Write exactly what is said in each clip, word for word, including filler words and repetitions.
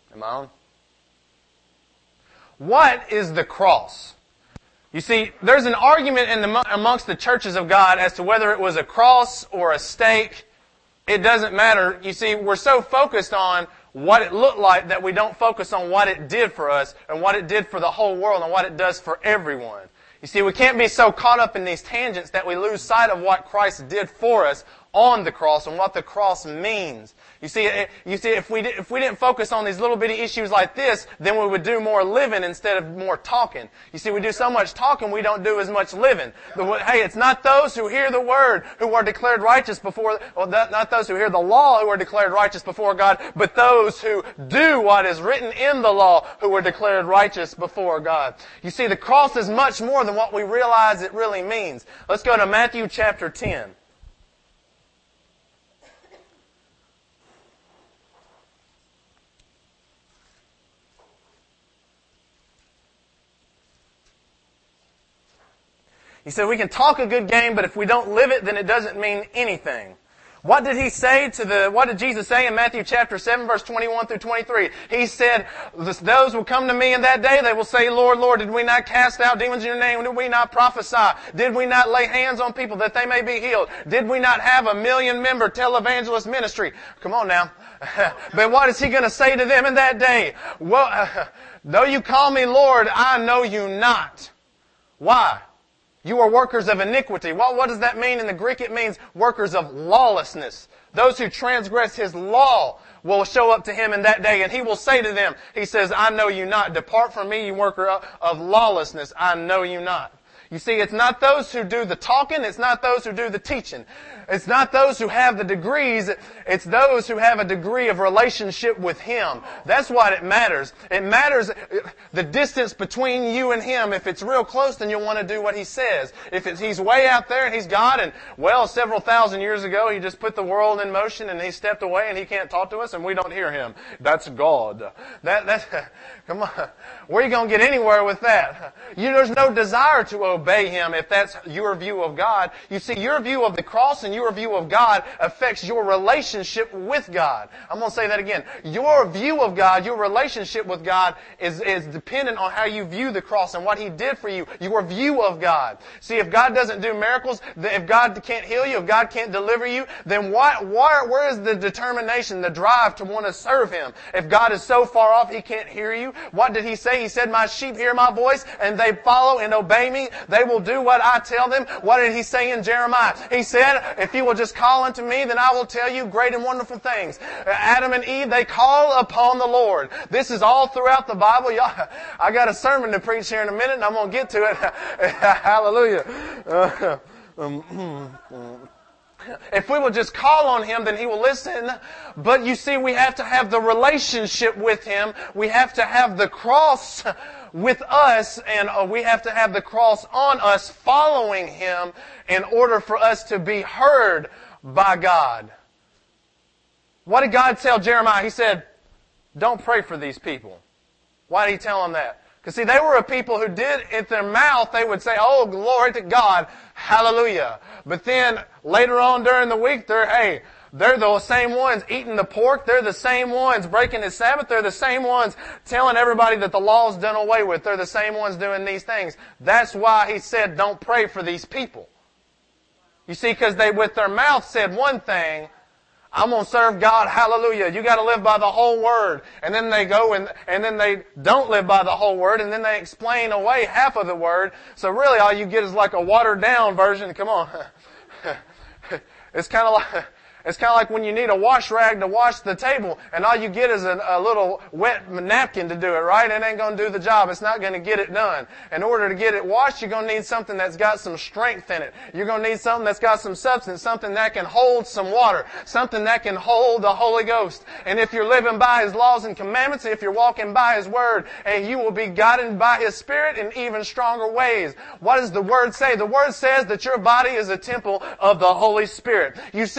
Am I on? What is the cross? You see, there's an argument in the, amongst the churches of God as to whether it was a cross or a stake. It doesn't matter. You see, we're so focused on what it looked like that we don't focus on what it did for us and what it did for the whole world and what it does for everyone. You see, we can't be so caught up in these tangents that we lose sight of what Christ did for us on the cross and what the cross means. You see, you see, if we if we didn't focus on these little bitty issues like this, then we would do more living instead of more talking. You see, we do so much talking, we don't do as much living. The, hey, it's not those who hear the word who are declared righteous before, well, not, not those who hear the law who are declared righteous before God, but those who do what is written in the law who are declared righteous before God. You see, the cross is much more than what we realize it really means. Let's go to Matthew chapter ten. He said we can talk a good game, but if we don't live it, then it doesn't mean anything. What did he say to the, what did Jesus say in Matthew chapter seven, verse twenty-one through twenty-three? He said, those will come to me in that day, they will say, Lord, Lord, did we not cast out demons in your name? Did we not prophesy? Did we not lay hands on people that they may be healed? Did we not have a million member televangelist ministry? Come on now. But what is he going to say to them in that day? Well, uh, though you call me Lord, I know you not. Why? You are workers of iniquity. Well, what does that mean in the Greek? It means workers of lawlessness. Those who transgress His law will show up to Him in that day, and He will say to them, He says, I know you not. Depart from me, you worker of lawlessness. I know you not. You see, it's not those who do the talking. It's not those who do the teaching. It's not those who have the degrees. It's those who have a degree of relationship with Him. That's what it matters. It matters the distance between you and Him. If it's real close, then you'll want to do what He says. If it's, He's way out there and He's God and, well, several thousand years ago, He just put the world in motion and He stepped away and He can't talk to us and we don't hear Him. That's God. That, that, come on. Where are you going to get anywhere with that? You, there's no desire to obey Him if that's your view of God. You see, your view of the cross and your view of God affects your relationship with God. I'm going to say that again. Your view of God, your relationship with God is, is dependent on how you view the cross and what He did for you. Your view of God. See, if God doesn't do miracles, if God can't heal you, if God can't deliver you, then why, why, where is the determination, the drive to want to serve Him? If God is so far off He can't hear you, what did He say? He said, my sheep hear my voice and they follow and obey me. They will do what I tell them. What did He say in Jeremiah? He said, if you will just call unto me, then I will tell you great and wonderful things. Adam and Eve, they call upon the Lord. This is all throughout the Bible. Y'all, I got a sermon to preach here in a minute, and I'm going to get to it. Hallelujah. Uh, um, If we will just call on Him, then He will listen. But you see, we have to have the relationship with Him. We have to have the cross with us, and we have to have the cross on us following Him in order for us to be heard by God. What did God tell Jeremiah? He said, don't pray for these people. Why did He tell him that? Because see, they were a people who did, at their mouth, they would say, oh, glory to God, hallelujah. But then, later on during the week, they're, hey, they're the same ones eating the pork. They're the same ones breaking the Sabbath. They're the same ones telling everybody that the law's done away with. They're the same ones doing these things. That's why He said, don't pray for these people. You see, because they, with their mouth, said one thing, I'm going to serve God, hallelujah. You got to live by the whole word. And then they go and, and then they don't live by the whole word, and then they explain away half of the word. So really all you get is like a watered down version. Come on. It's kind of like, it's kind of like when you need a wash rag to wash the table, and all you get is a, a little wet napkin to do it, right? It ain't going to do the job. It's not going to get it done. In order to get it washed, you're going to need something that's got some strength in it. You're going to need something that's got some substance, something that can hold some water, something that can hold the Holy Ghost. And if you're living by His laws and commandments, if you're walking by His Word, and you will be guided by His Spirit in even stronger ways. What does the Word say? The Word says that your body is a temple of the Holy Spirit. You see, in the,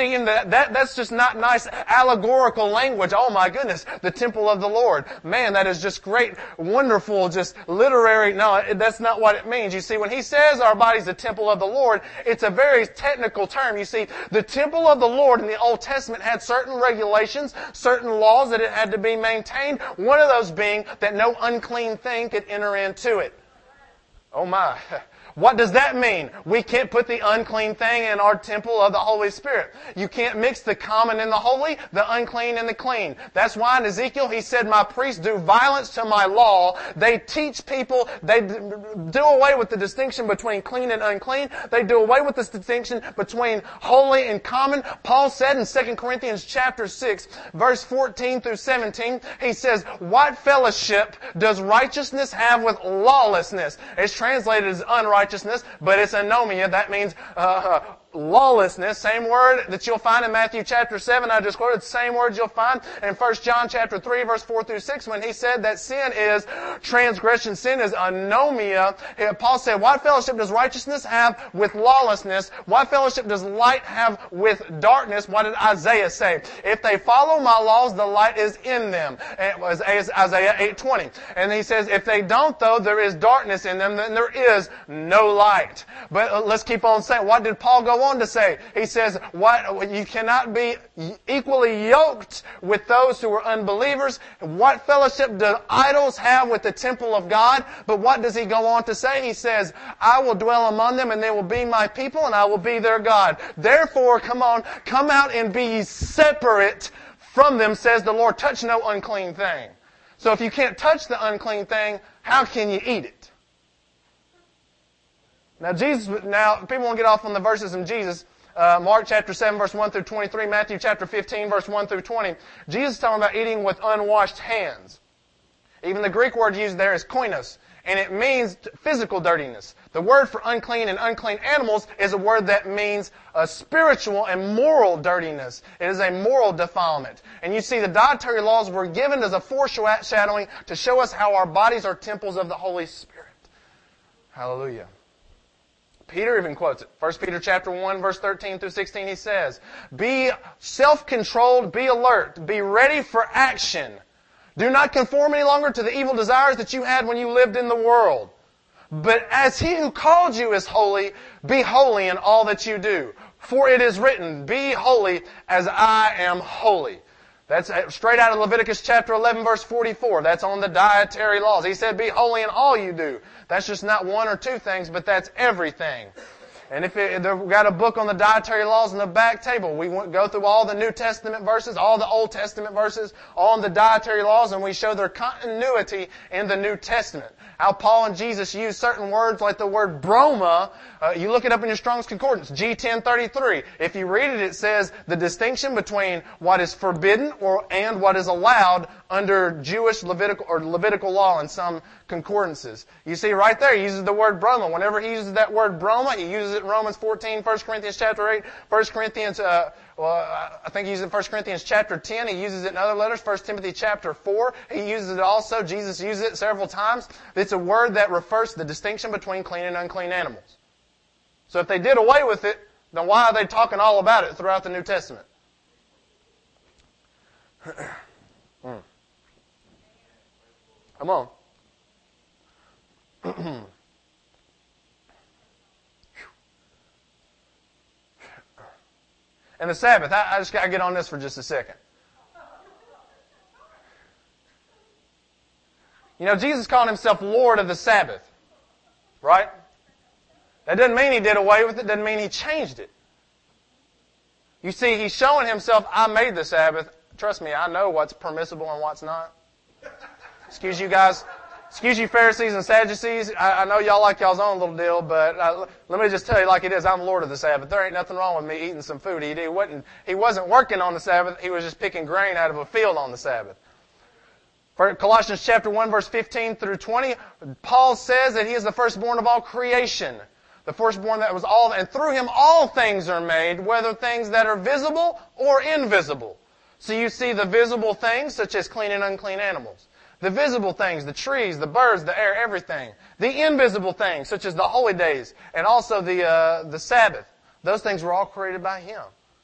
that, that, that's just not nice allegorical language. Oh my goodness, the temple of the Lord. Man, that is just great, wonderful, just literary. No, that's not what it means. You see, when he says our body's the temple of the Lord, it's a very technical term. You see, the temple of the Lord in the Old Testament had certain regulations, certain laws that it had to be maintained. One of those being that no unclean thing could enter into it. Oh my. What does that mean? We can't put the unclean thing in our temple of the Holy Spirit. You can't mix the common and the holy, the unclean and the clean. That's why in Ezekiel he said, my priests do violence to my law. They teach people, they do away with the distinction between clean and unclean. They do away with this distinction between holy and common. Paul said in Second Corinthians chapter six, verse fourteen through seventeen, he says, what fellowship does righteousness have with lawlessness? It's translated as unrighteousness. Righteousness, but it's anomia. That means uh, lawlessness. Same word that you'll find in Matthew chapter seven. I just quoted. Same words you'll find in First John chapter three, verse four through six, when he said that sin is transgression. Sin is anomia. Paul said, what fellowship does righteousness have with lawlessness? What fellowship does light have with darkness? What did Isaiah say? If they follow my laws, the light is in them. It was Isaiah eight twenty. And he says, if they don't, though, there is darkness in them, then there is no light. But let's keep on saying, what did Paul go on to say? He says, what, you cannot be equally yoked with those who are unbelievers. What fellowship do idols have with the temple of God? But what does he go on to say? He says, I will dwell among them and they will be my people and I will be their God. Therefore, come on, come out and be ye separate from them, says the Lord. Touch no unclean thing. So if you can't touch the unclean thing, how can you eat it? Now, Jesus. Now, people want to get off on the verses in Jesus. Uh, Mark chapter seven, verse one through twenty-three. Matthew chapter fifteen, verse one through twenty. Jesus is talking about eating with unwashed hands. Even the Greek word used there is koinos, and it means physical dirtiness. The word for unclean and unclean animals is a word that means a spiritual and moral dirtiness. It is a moral defilement. And you see, the dietary laws were given as a foreshadowing to show us how our bodies are temples of the Holy Spirit. Hallelujah. Peter even quotes it. First Peter chapter one, verse thirteen through sixteen, he says, be self-controlled, be alert, be ready for action. Do not conform any longer to the evil desires that you had when you lived in the world. But as he who called you is holy, be holy in all that you do. For it is written, be holy as I am holy. That's straight out of Leviticus chapter eleven, verse forty-four. That's on the dietary laws. He said, be holy in all you do. That's just not one or two things, but that's everything. And if it, we've got a book on the dietary laws in the back table, we go through all the New Testament verses, all the Old Testament verses, on the dietary laws, and we show their continuity in the New Testament. How Paul and Jesus use certain words like the word broma. Uh, you look it up in your Strong's Concordance, G ten thirty-three. If you read it, it says the distinction between what is forbidden or and what is allowed under Jewish Levitical or Levitical law in some concordances. You see right there, he uses the word broma. Whenever he uses that word broma, he uses it in Romans fourteen, First Corinthians chapter eight, First Corinthians, uh, well, I think he uses it in First Corinthians chapter ten. He uses it in other letters, First Timothy chapter four. He uses it also. Jesus uses it several times. It's a word that refers to the distinction between clean and unclean animals. So if they did away with it, then why are they talking all about it throughout the New Testament? mm. Come on. And the Sabbath, I, I just got to get on this for just a second. You know, Jesus called himself Lord of the Sabbath, right? That doesn't mean he did away with it. Doesn't mean he changed it. You see, he's showing himself, I made the Sabbath. Trust me, I know what's permissible and what's not. Excuse you guys. Excuse you Pharisees and Sadducees. I, I know y'all like y'all's own little deal, but uh, let me just tell you like it is. I'm Lord of the Sabbath. There ain't nothing wrong with me eating some food. He, he, wasn't, he wasn't working on the Sabbath. He was just picking grain out of a field on the Sabbath. For Colossians chapter one, verse fifteen through twenty, Paul says that he is the firstborn of all creation. The firstborn that was all, and through him all things are made, whether things that are visible or invisible. So you see the visible things, such as clean and unclean animals. The visible things, the trees, the birds, the air, everything. The invisible things, such as the holy days, and also the uh, the Sabbath. Those things were all created by him.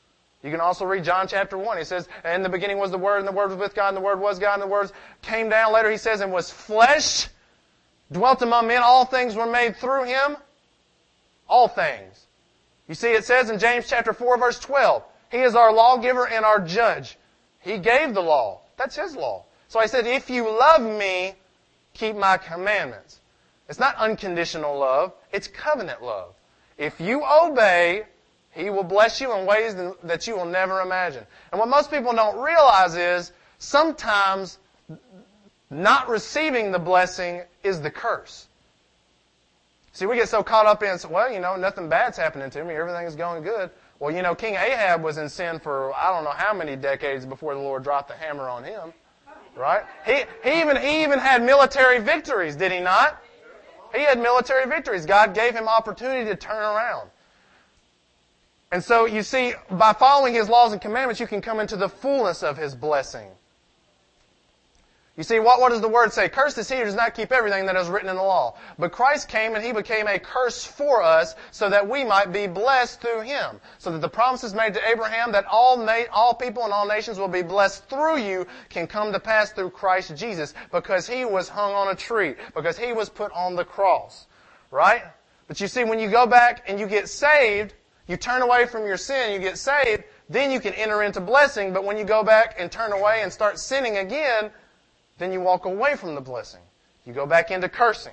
You can also read John chapter one. He says, in the beginning was the Word, and the Word was with God, and the Word was God, and the Word came down. Later he says, and was flesh, dwelt among men. All things were made through Him. All things. You see, it says in James chapter four, verse twelve, He is our lawgiver and our judge. He gave the law. That's His law. So I said, if you love me, keep my commandments. It's not unconditional love. It's covenant love. If you obey, He will bless you in ways that you will never imagine. And what most people don't realize is sometimes not receiving the blessing is the curse. See, we get so caught up in, well, you know, nothing bad's happening to me. Everything is going good. Well, you know, King Ahab was in sin for I don't know how many decades before the Lord dropped the hammer on him. Right? He, he even, he even had military victories, did he not? He had military victories. God gave him opportunity to turn around. And so, you see, by following His laws and commandments, you can come into the fullness of His blessing. You see, what, what does the Word say? Cursed is he who does not keep everything that is written in the law. But Christ came and He became a curse for us so that we might be blessed through Him. So that the promises made to Abraham that all na- all people and all nations will be blessed through you can come to pass through Christ Jesus because He was hung on a tree, because He was put on the cross. Right? But you see, when you go back and you get saved, you turn away from your sin, you get saved, then you can enter into blessing. But when you go back and turn away and start sinning again, then you walk away from the blessing. You go back into cursing.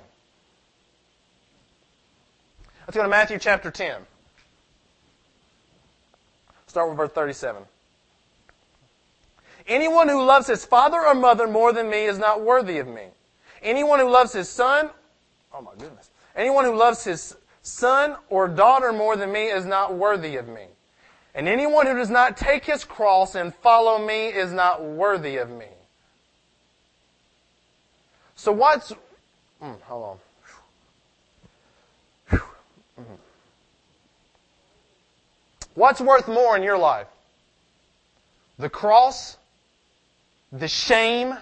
Let's go to Matthew chapter ten. Start with verse thirty-seven. Anyone who loves his father or mother more than me is not worthy of me. Anyone who loves his son, oh my goodness. Anyone who loves his son or daughter more than me is not worthy of me. And anyone who does not take his cross and follow me is not worthy of me. So what's... Mm, hold on. Mm-hmm. What's worth more in your life? The cross, the shame,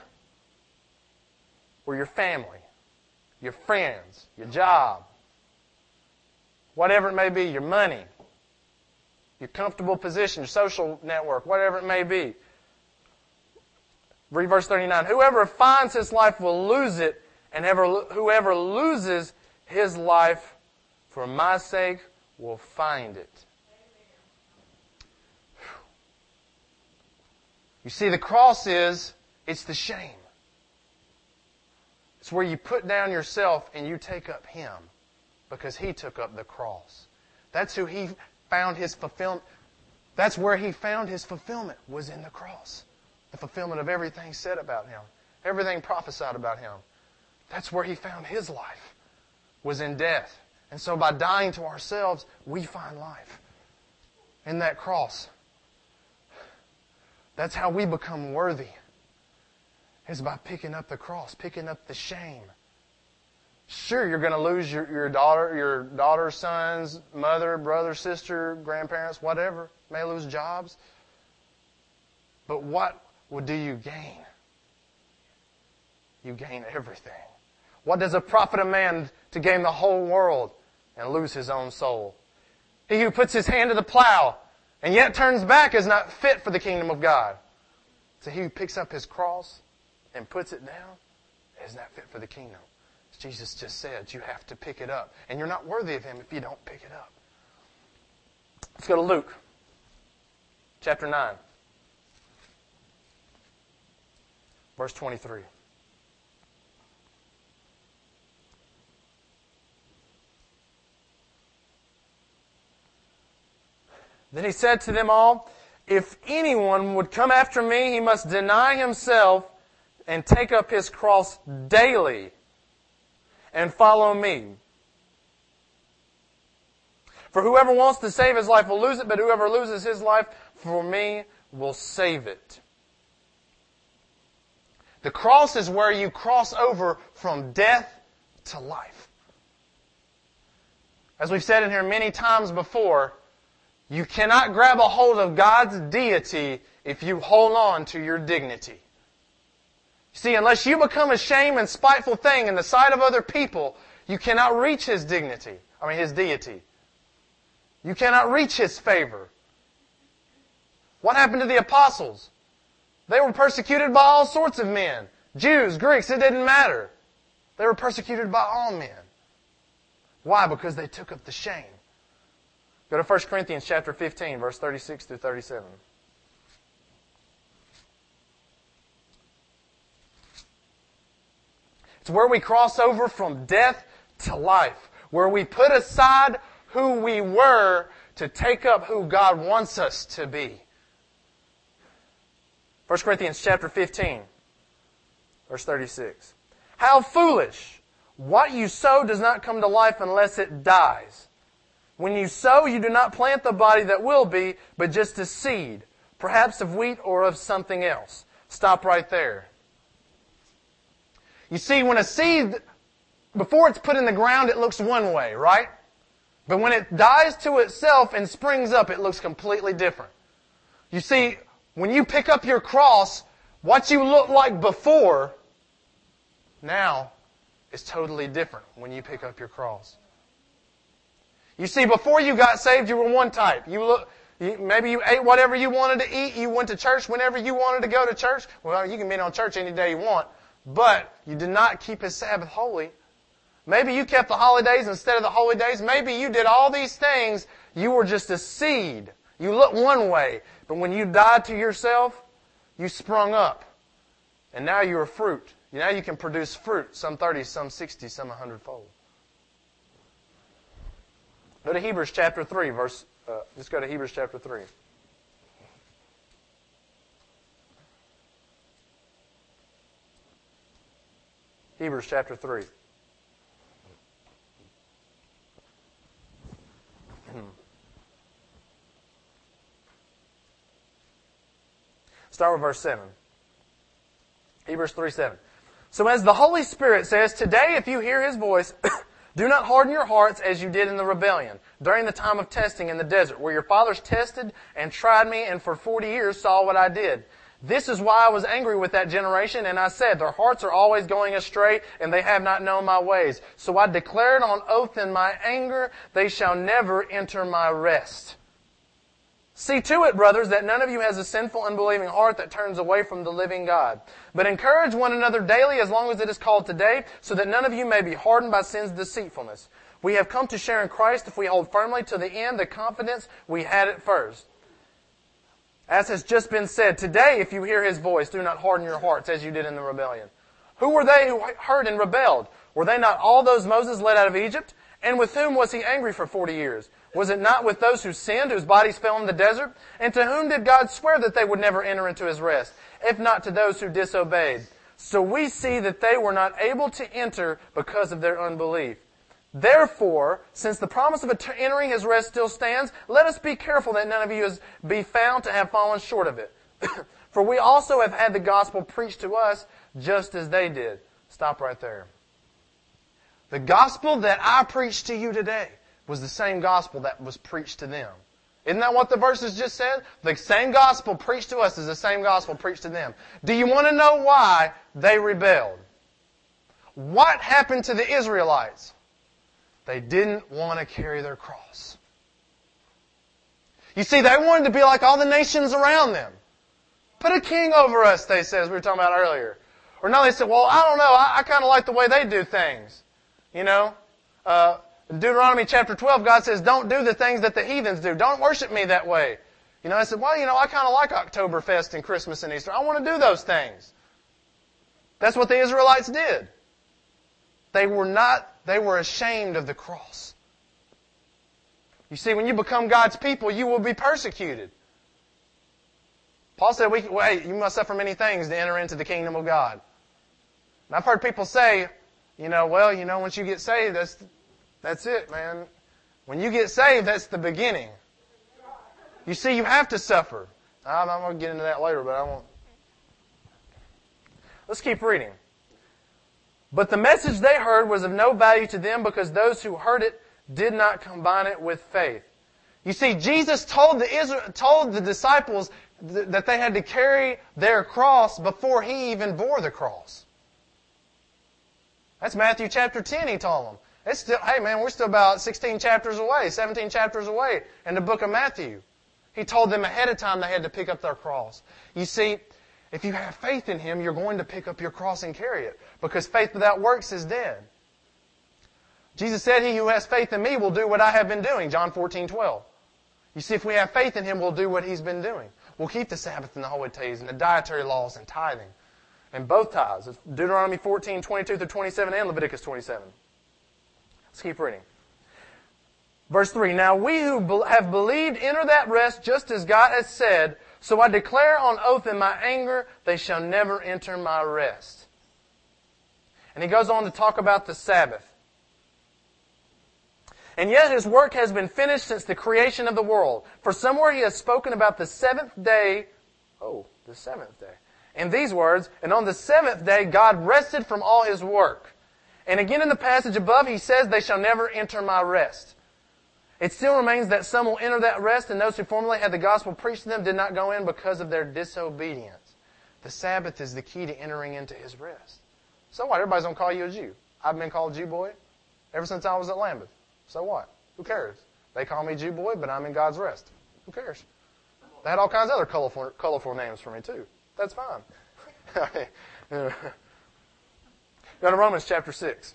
or your family, your friends, your job, whatever it may be, your money, your comfortable position, your social network, whatever it may be. Read verse thirty-nine. Whoever finds his life will lose it, and ever, whoever loses his life for my sake will find it. You see, the cross is, it's the shame. It's where you put down yourself and you take up Him because He took up the cross. That's who He found His fulfillment. That's where He found His fulfillment, was in the cross. The fulfillment of everything said about Him. Everything prophesied about Him. That's where He found His life, was in death. And so by dying to ourselves, we find life in that cross. That's how we become worthy, is by picking up the cross, picking up the shame. Sure, you're going to lose your, your daughter, your daughter, sons, mother, brother, sister, grandparents, whatever. You may lose jobs. But what will do you gain? You gain everything. What does it profit a man to gain the whole world and lose his own soul? He who puts his hand to the plow and yet turns back is not fit for the kingdom of God. So he who picks up his cross and puts it down is not fit for the kingdom. As Jesus just said, you have to pick it up. And you're not worthy of Him if you don't pick it up. Let's go to Luke chapter nine. Verse twenty-three. Then He said to them all, if anyone would come after me, he must deny himself and take up his cross daily and follow me. For whoever wants to save his life will lose it, but whoever loses his life for me will save it. The cross is where you cross over from death to life. As we've said in here many times before, you cannot grab a hold of God's deity if you hold on to your dignity. See, unless you become a shame and spiteful thing in the sight of other people, you cannot reach His dignity, I mean His deity. You cannot reach His favor. What happened to the apostles? They were persecuted by all sorts of men. Jews, Greeks, it didn't matter. They were persecuted by all men. Why? Because they took up the shame. Go to First Corinthians chapter fifteen, verse thirty-six through thirty-seven. It's where we cross over from death to life, where we put aside who we were to take up who God wants us to be. First Corinthians chapter fifteen, verse thirty-six. How foolish! What you sow does not come to life unless it dies. When you sow, you do not plant the body that will be, but just a seed, perhaps of wheat or of something else. Stop right there. You see, when a seed, before it's put in the ground, it looks one way, right? But when it dies to itself and springs up, it looks completely different. You see, when you pick up your cross, what you looked like before, now is totally different when you pick up your cross. You see, before you got saved, you were one type. You look, you, maybe you ate whatever you wanted to eat. You went to church whenever you wanted to go to church. Well, you can be on church any day you want. But you did not keep His Sabbath holy. Maybe you kept the holidays instead of the holy days. Maybe you did all these things. You were just a seed. You looked one way. But when you died to yourself, you sprung up. And now you're a fruit. Now you can produce fruit. Some thirty, some sixty, some a hundredfold. Go to Hebrews chapter three, verse, uh, let's go to Hebrews chapter three. Hebrews chapter three. Start with verse seven. Hebrews three seven. So as the Holy Spirit says, today if you hear His voice, do not harden your hearts as you did in the rebellion, during the time of testing in the desert, where your fathers tested and tried me, and for forty years saw what I did. This is why I was angry with that generation, and I said, their hearts are always going astray, and they have not known my ways. So I declared on oath in my anger, they shall never enter my rest. See to it, brothers, that none of you has a sinful, unbelieving heart that turns away from the living God. But encourage one another daily as long as it is called today, so that none of you may be hardened by sin's deceitfulness. We have come to share in Christ if we hold firmly to the end the confidence we had at first. As has just been said, today if you hear His voice, do not harden your hearts as you did in the rebellion. Who were they who heard and rebelled? Were they not all those Moses led out of Egypt? And with whom was He angry for forty years? Was it not with those who sinned, whose bodies fell in the desert? And to whom did God swear that they would never enter into His rest, if not to those who disobeyed? So we see that they were not able to enter because of their unbelief. Therefore, since the promise of entering His rest still stands, let us be careful that none of you be found to have fallen short of it. For we also have had the gospel preached to us just as they did. Stop right there. The gospel that I preached to you today was the same gospel that was preached to them. Isn't that what the verses just said? The same gospel preached to us is the same gospel preached to them. Do you want to know why they rebelled? What happened to the Israelites? They didn't want to carry their cross. You see, they wanted to be like all the nations around them. Put a king over us, they said, as we were talking about earlier. Or now they said, well, I don't know, I, I kind of like the way they do things. You know, uh, in Deuteronomy chapter twelve, God says, don't do the things that the heathens do. Don't worship me that way. You know, I said, well, you know, I kind of like Oktoberfest and Christmas and Easter. I want to do those things. That's what the Israelites did. They were not, they were ashamed of the cross. You see, when you become God's people, you will be persecuted. Paul said, we, wait, you must suffer many things to enter into the kingdom of God. And I've heard people say, you know, well, you know, once you get saved, that's, that's it, man. When you get saved, that's the beginning. You see, you have to suffer. I'm, I'm going to get into that later, but I won't. Let's keep reading. But the message they heard was of no value to them because those who heard it did not combine it with faith. You see, Jesus told the Israel, told the disciples th- that they had to carry their cross before He even bore the cross. That's Matthew chapter ten, He told them. It's still, hey man, we're still about sixteen chapters away, seventeen chapters away in the book of Matthew. He told them ahead of time they had to pick up their cross. You see, if you have faith in Him, you're going to pick up your cross and carry it. Because faith without works is dead. Jesus said, he who has faith in me will do what I have been doing. John fourteen twelve. You see, if we have faith in Him, we'll do what He's been doing. We'll keep the Sabbath and the holy days and the dietary laws and tithing. And both tithes. It's Deuteronomy fourteen twenty-two through twenty-seven and Leviticus twenty-seven. Let's keep reading. Verse three, now we who have believed enter that rest just as God has said, so I declare on oath in my anger, they shall never enter my rest. And he goes on to talk about the Sabbath. And yet His work has been finished since the creation of the world. For somewhere He has spoken about the seventh day, oh, the seventh day. In these words, and on the seventh day God rested from all His work. And again in the passage above He says, they shall never enter my rest. It still remains that some will enter that rest, and those who formerly had the gospel preached to them did not go in because of their disobedience. The Sabbath is the key to entering into His rest. So what? Everybody's going to call you a Jew. I've been called Jew boy ever since I was at Lambeth. So what? Who cares? They call me Jew boy, but I'm in God's rest. Who cares? They had all kinds of other colorful, colorful names for me too. That's fine. Go to Romans chapter six.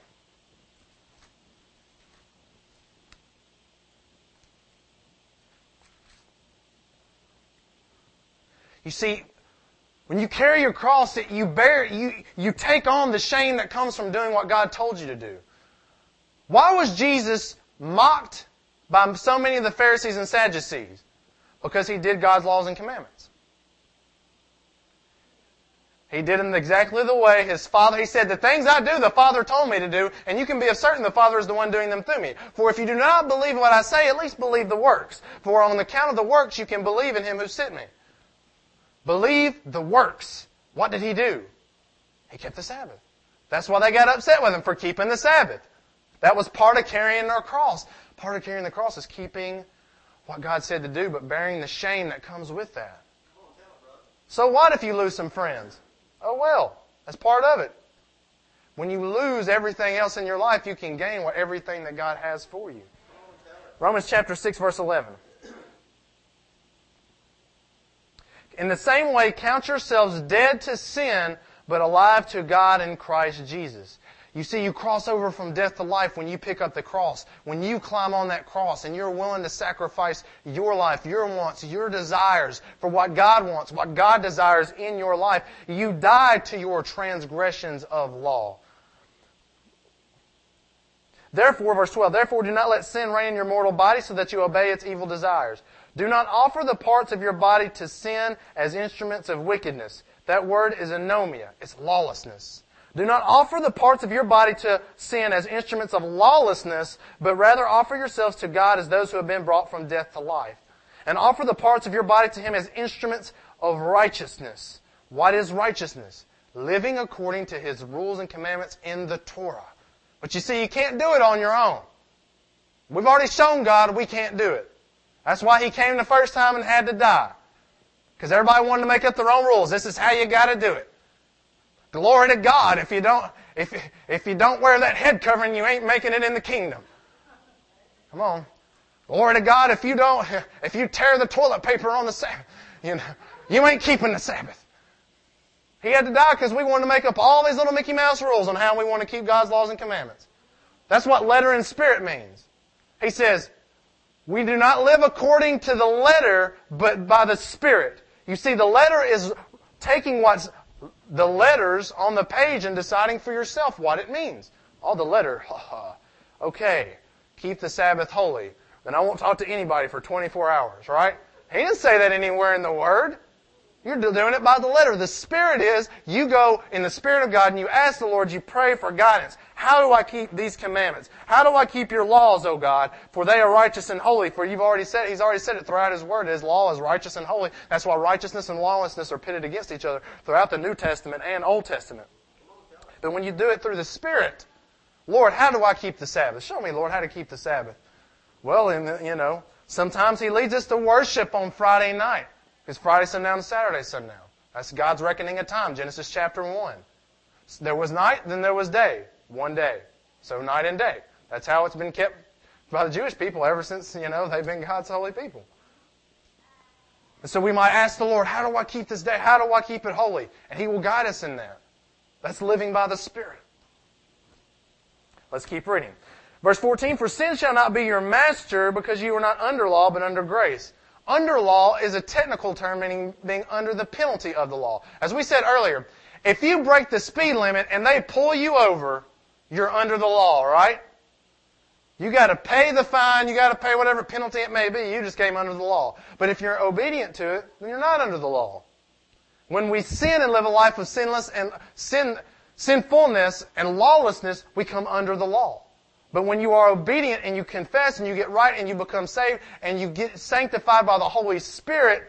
You see, when you carry your cross, you bear, you, you take on the shame that comes from doing what God told you to do. Why was Jesus mocked by so many of the Pharisees and Sadducees? Because He did God's laws and commandments. He did them exactly the way His Father, He said, the things I do, the Father told me to do, and you can be certain the Father is the one doing them through me. For if you do not believe what I say, at least believe the works. For on account of the works, you can believe in Him who sent me. Believe the works. What did He do? He kept the Sabbath. That's why they got upset with Him, for keeping the Sabbath. That was part of carrying our cross. Part of carrying the cross is keeping what God said to do, but bearing the shame that comes with that. So what if you lose some friends? Oh well, that's part of it. When you lose everything else in your life, you can gain what everything that God has for you. Romans chapter six, verse eleven. In the same way, count yourselves dead to sin, but alive to God in Christ Jesus. You see, you cross over from death to life when you pick up the cross. When you climb on that cross and you're willing to sacrifice your life, your wants, your desires for what God wants, what God desires in your life, you die to your transgressions of law. Therefore, verse twelve, therefore do not let sin reign in your mortal body so that you obey its evil desires. Do not offer the parts of your body to sin as instruments of wickedness. That word is anomia. It's lawlessness. Do not offer the parts of your body to sin as instruments of lawlessness, but rather offer yourselves to God as those who have been brought from death to life. And offer the parts of your body to Him as instruments of righteousness. What is righteousness? Living according to His rules and commandments in the Torah. But you see, you can't do it on your own. We've already shown God we can't do it. That's why He came the first time and had to die. Because everybody wanted to make up their own rules. This is how you got to do it. Glory to God. If you don't, if if you don't wear that head covering, you ain't making it in the kingdom. Come on. Glory to God. If you don't, if you tear the toilet paper on the Sabbath, you know, you ain't keeping the Sabbath. He had to die because we wanted to make up all these little Mickey Mouse rules on how we want to keep God's laws and commandments. That's what letter and spirit means. He says, we do not live according to the letter, but by the Spirit. You see, the letter is taking what's the letters on the page and deciding for yourself what it means. Oh, the letter. Okay, keep the Sabbath holy. Then I won't talk to anybody for twenty-four hours, right? He didn't say that anywhere in the Word. You're doing it by the letter. The Spirit is, you go in the Spirit of God and you ask the Lord, you pray for guidance. How do I keep these commandments? How do I keep your laws, O God? For they are righteous and holy. For you've already said, He's already said it throughout His Word. His law is righteous and holy. That's why righteousness and lawlessness are pitted against each other throughout the New Testament and Old Testament. But when you do it through the Spirit, Lord, how do I keep the Sabbath? Show me, Lord, how to keep the Sabbath. Well, in the, you know, sometimes He leads us to worship on Friday night. Because Friday sundown and Saturday sundown. That's God's reckoning of time, Genesis chapter one. There was night, then there was day. One day. So night and day. That's how it's been kept by the Jewish people ever since, you know, they've been God's holy people. And so we might ask the Lord, how do I keep this day? How do I keep it holy? And He will guide us in that. That's living by the Spirit. Let's keep reading. Verse fourteen, for sin shall not be your master because you are not under law but under grace. Under law is a technical term meaning being under the penalty of the law. As we said earlier, if you break the speed limit and they pull you over, you're under the law, right? You got to pay the fine, you got to pay whatever penalty it may be, you just came under the law. But if you're obedient to it, then you're not under the law. When we sin and live a life of sinless and sin, sinfulness and lawlessness, we come under the law. But when you are obedient and you confess and you get right and you become saved and you get sanctified by the Holy Spirit,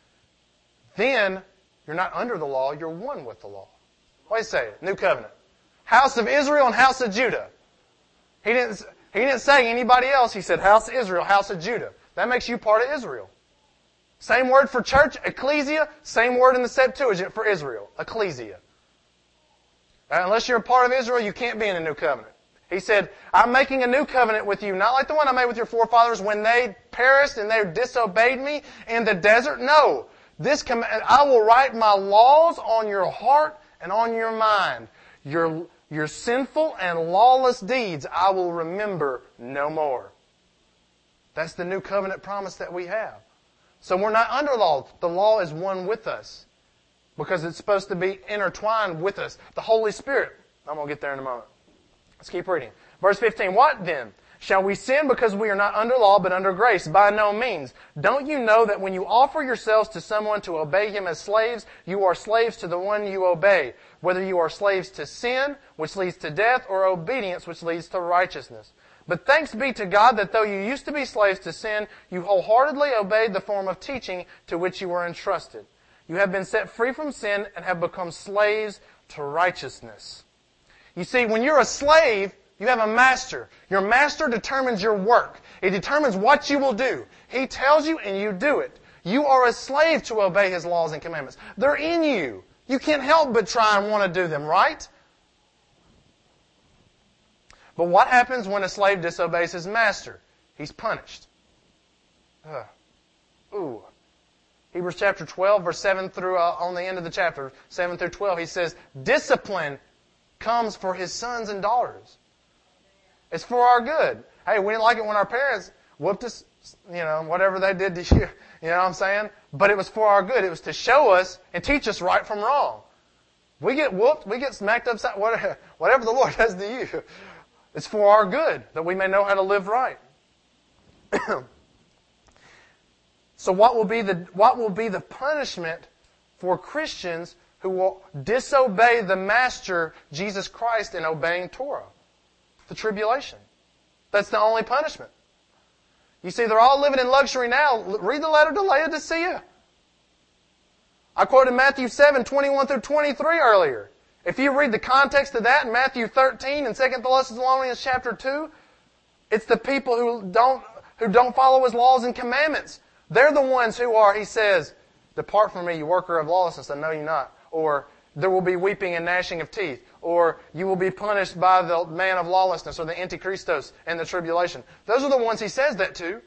then you're not under the law, you're one with the law. What do you say? New covenant. House of Israel and house of Judah. He didn't, he didn't say anybody else. He said house of Israel, house of Judah. That makes you part of Israel. Same word for church, ecclesia. Same word in the Septuagint for Israel, ecclesia. Now, unless you're a part of Israel, you can't be in a new covenant. He said, I'm making a new covenant with you, not like the one I made with your forefathers when they perished and they disobeyed me in the desert. No. This com- I will write my laws on your heart and on your mind. Your, your sinful and lawless deeds I will remember no more. That's the new covenant promise that we have. So we're not under law. The law is one with us because it's supposed to be intertwined with us. The Holy Spirit. I'm going to get there in a moment. Let's keep reading. Verse fifteen, what then? Shall we sin because we are not under law but under grace? By no means. Don't you know that when you offer yourselves to someone to obey him as slaves, you are slaves to the one you obey, whether you are slaves to sin, which leads to death, or obedience, which leads to righteousness. But thanks be to God that though you used to be slaves to sin, you wholeheartedly obeyed the form of teaching to which you were entrusted. You have been set free from sin and have become slaves to righteousness. You see, when you're a slave, you have a master. Your master determines your work. He determines what you will do. He tells you and you do it. You are a slave to obey His laws and commandments. They're in you. You can't help but try and want to do them, right? But what happens when a slave disobeys his master? He's punished. Ugh. Ooh. Hebrews chapter twelve, verse seven through, uh, on the end of the chapter, seven through twelve, he says, discipline comes for his sons and daughters. It's for our good. Hey, we didn't like it when our parents whooped us, you know, whatever they did to you. You know what I'm saying? But it was for our good. It was to show us and teach us right from wrong. We get whooped, we get smacked upside, whatever, whatever the Lord does to you. It's for our good, that we may know how to live right. So what will be the, what will be the punishment for Christians who will disobey the Master, Jesus Christ, in obeying Torah? The tribulation. That's the only punishment. You see, they're all living in luxury now. Read the letter to Laodicea. I quoted Matthew seven, twenty-one through twenty-three earlier. If you read the context of that in Matthew thirteen and Second Thessalonians chapter two, it's the people who don't, who don't follow His laws and commandments. They're the ones who are, He says, depart from me, you worker of lawlessness, I know you not. Or, there will be weeping and gnashing of teeth. Or, you will be punished by the man of lawlessness or the Antichristos and the tribulation. Those are the ones He says that to.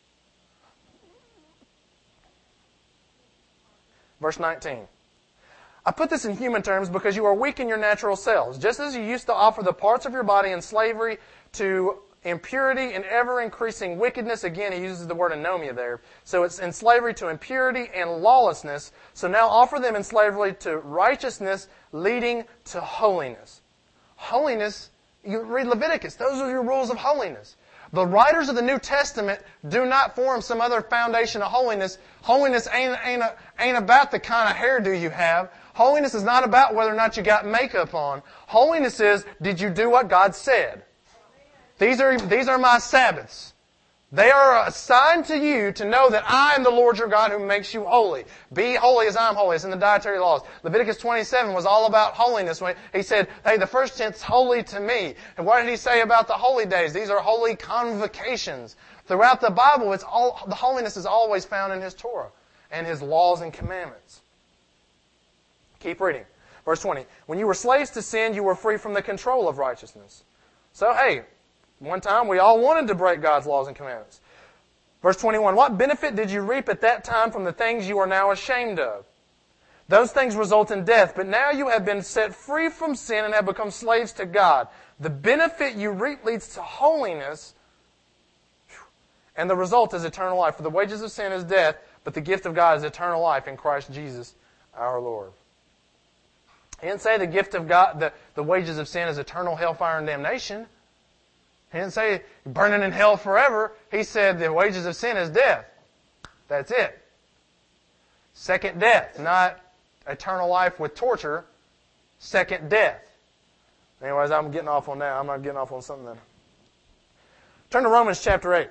Verse nineteen. I put this in human terms because you are weak in your natural selves. Just as you used to offer the parts of your body in slavery to impurity and ever-increasing wickedness. Again, he uses the word anomia there. So it's in slavery to impurity and lawlessness. So now offer them in slavery to righteousness, leading to holiness. Holiness, you read Leviticus. Those are your rules of holiness. The writers of the New Testament do not form some other foundation of holiness. Holiness ain't, ain't, a, ain't about the kind of hairdo you have. Holiness is not about whether or not you got makeup on. Holiness is, did you do what God said? These are, these are my Sabbaths. They are a sign to you to know that I am the Lord your God who makes you holy. Be holy as I am holy. It's in the dietary laws. Leviticus twenty-seven was all about holiness. When he said, hey, the first tense, holy to me. And what did he say about the holy days? These are holy convocations. Throughout the Bible, it's all, the holiness is always found in His Torah and His laws and commandments. Keep reading. Verse twenty. When you were slaves to sin, you were free from the control of righteousness. So, hey, one time we all wanted to break God's laws and commandments. Verse twenty-one, what benefit did you reap at that time from the things you are now ashamed of? Those things result in death, but now you have been set free from sin and have become slaves to God. The benefit you reap leads to holiness, and the result is eternal life. For the wages of sin is death, but the gift of God is eternal life in Christ Jesus our Lord. He didn't say the gift of God, the, the wages of sin is eternal hellfire and damnation. He didn't say burning in hell forever. He said the wages of sin is death. That's it. Second death, not eternal life with torture. Second death. Anyways, I'm getting off on that. I'm not getting off on something then. Turn to Romans chapter eight.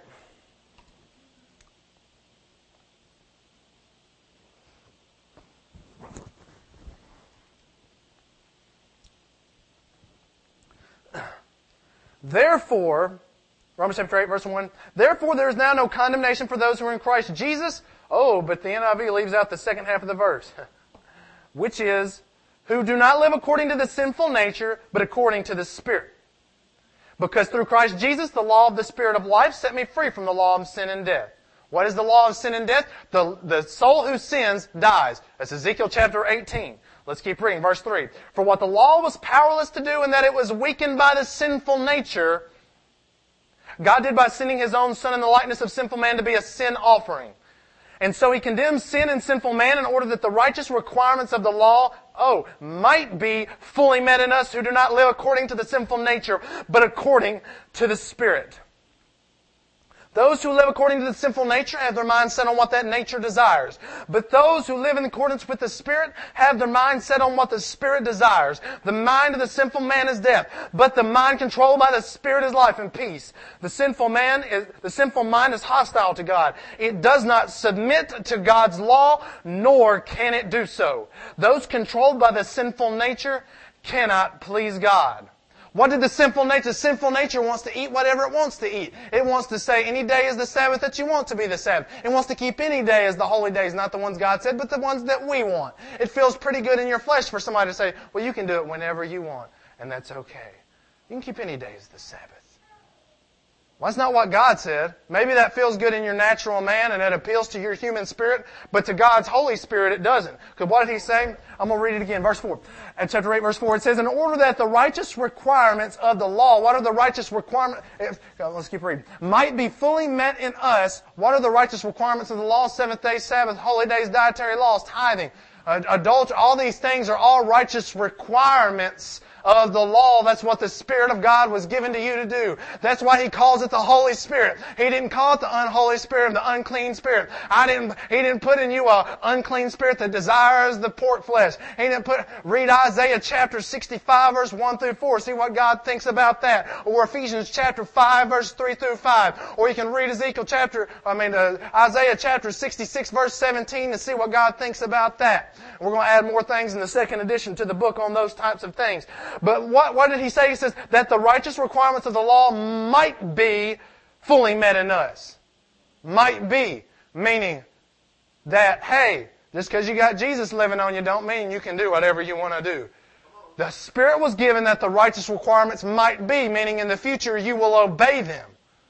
Therefore, Romans chapter eight, verse one, therefore there is now no condemnation for those who are in Christ Jesus. Oh, but the N I V leaves out the second half of the verse, which is, who do not live according to the sinful nature, but according to the Spirit. Because through Christ Jesus, the law of the Spirit of life set me free from the law of sin and death. What is the law of sin and death? The, the soul who sins dies. That's Ezekiel chapter eighteen. Let's keep reading. Verse three. For what the law was powerless to do, in that it was weakened by the sinful nature, God did by sending His own Son in the likeness of sinful man to be a sin offering. And so He condemns sin and sinful man in order that the righteous requirements of the law, oh, might be fully met in us who do not live according to the sinful nature, but according to the Spirit. Those who live according to the sinful nature have their mind set on what that nature desires. But those who live in accordance with the Spirit have their mind set on what the Spirit desires. The mind of the sinful man is death, but the mind controlled by the Spirit is life and peace. The sinful man is, the sinful mind is hostile to God. It does not submit to God's law, nor can it do so. Those controlled by the sinful nature cannot please God. What did the sinful nature? The sinful nature wants to eat whatever it wants to eat. It wants to say any day is the Sabbath that you want to be the Sabbath. It wants to keep any day as the holy days, not the ones God said, but the ones that we want. It feels pretty good in your flesh for somebody to say, well, you can do it whenever you want, and that's okay. You can keep any day as the Sabbath. Well, that's not what God said. Maybe that feels good in your natural man and it appeals to your human spirit, but to God's Holy Spirit it doesn't. Because what did He say? I'm going to read it again. Verse four. At chapter eight, verse four, it says, in order that the righteous requirements of the law, what are the righteous requirements? Let's keep reading. Might be fully met in us. What are the righteous requirements of the law? Seventh day, Sabbath, holy days, dietary laws, tithing, adultery, all these things are all righteous requirements of the law. That's what the Spirit of God was given to you to do. That's why He calls it the Holy Spirit. He didn't call it the unholy spirit, the unclean spirit. I didn't, He didn't put in you a unclean spirit that desires the pork flesh. He didn't put, read Isaiah chapter sixty-five verse one through four. See what God thinks about that. Or Ephesians chapter five verse three through five. Or you can read Ezekiel chapter, I mean, uh, Isaiah chapter sixty-six verse seventeen to see what God thinks about that. We're going to add more things in the second edition to the book on those types of things. But what, what did He say? He says that the righteous requirements of the law might be fully met in us. Might be. Meaning that, hey, just because you got Jesus living on you don't mean you can do whatever you want to do. The Spirit was given that the righteous requirements might be, meaning in the future you will obey them.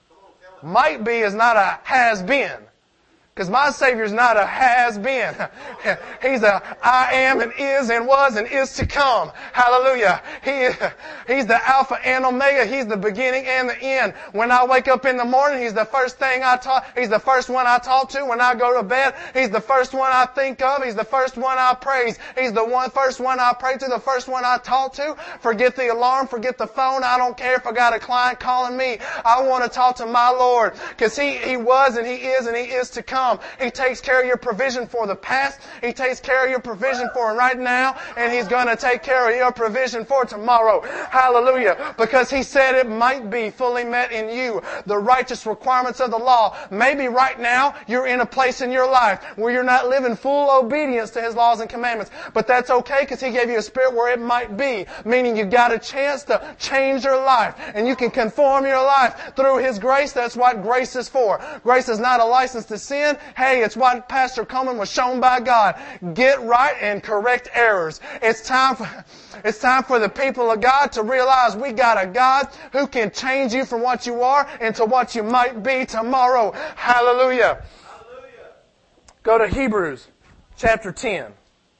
Might be is not a has been. Because my Savior's not a has-been. He's a I am and is and was and is to come. Hallelujah. He, he's the Alpha and Omega. He's the beginning and the end. When I wake up in the morning, He's the first thing I talk, He's the first one I talk to. When I go to bed, He's the first one I think of. He's the first one I praise. He's the one, first one I pray to, the first one I talk to. Forget the alarm, forget the phone. I don't care if I got a client calling me. I want to talk to my Lord. Because He, He was and He is and He is to come. He takes care of your provision for the past. He takes care of your provision for right now. And He's going to take care of your provision for tomorrow. Hallelujah. Because He said it might be fully met in you. The righteous requirements of the law. Maybe right now you're in a place in your life where you're not living full obedience to His laws and commandments. But that's okay because He gave you a spirit where it might be. Meaning you got a chance to change your life. And you can conform your life through His grace. That's what grace is for. Grace is not a license to sin. sin? Hey, it's what Pastor Coleman was shown by God. Get right and correct errors. It's time for, it's time for the people of God to realize we got a God who can change you from what you are into what you might be tomorrow. Hallelujah. Hallelujah. Go to Hebrews chapter ten.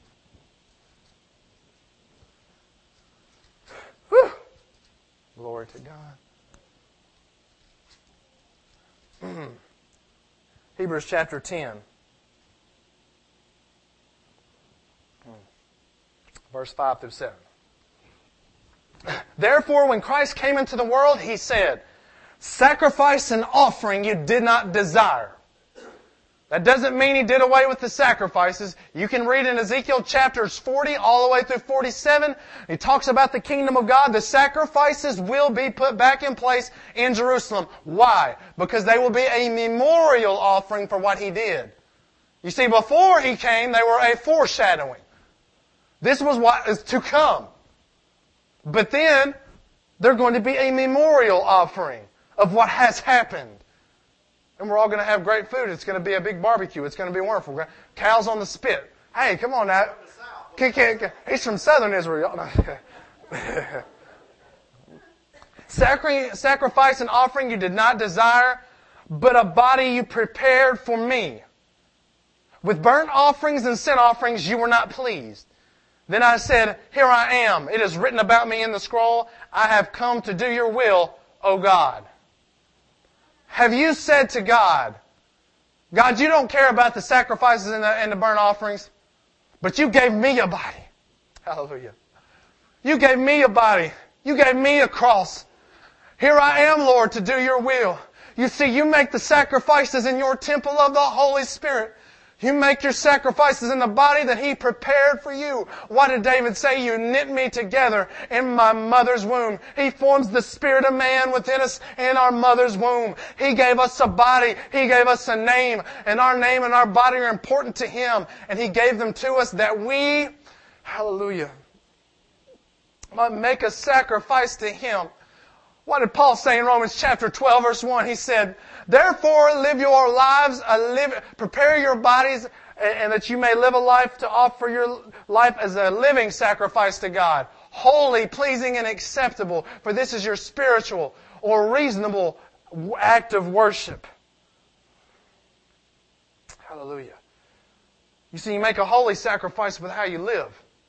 Whew. Glory to God. Hebrews chapter ten. Verse five through seven. Therefore, when Christ came into the world, He said, sacrifice and offering you did not desire. That doesn't mean He did away with the sacrifices. You can read in Ezekiel chapters forty all the way through forty-seven. He talks about the kingdom of God. The sacrifices will be put back in place in Jerusalem. Why? Because they will be a memorial offering for what He did. You see, before He came, they were a foreshadowing. This was what is to come. But then, they're going to be a memorial offering of what has happened. And we're all going to have great food. It's going to be a big barbecue. It's going to be wonderful. Cows on the spit. Hey, come on now. He's from southern Israel. Sacrifice and offering you did not desire, but a body you prepared for me. With burnt offerings and sin offerings you were not pleased. Then I said, here I am. It is written about me in the scroll. I have come to do your will, O God. Have you said to God, God, you don't care about the sacrifices and the, and the burnt offerings, but you gave me a body. Hallelujah. You gave me a body. You gave me a cross. Here I am, Lord, to do your will. You see, you make the sacrifices in your temple of the Holy Spirit. You make your sacrifices in the body that He prepared for you. What did David say? You knit me together in my mother's womb. He forms the spirit of man within us in our mother's womb. He gave us a body. He gave us a name. And our name and our body are important to Him. And He gave them to us that we, hallelujah, might make a sacrifice to Him. What did Paul say in Romans chapter twelve, verse one? He said, therefore live your lives, a live, prepare your bodies, and, and that you may live a life to offer your life as a living sacrifice to God. Holy, pleasing, and acceptable. For this is your spiritual or reasonable act of worship. Hallelujah. You see, you make a holy sacrifice with how you live.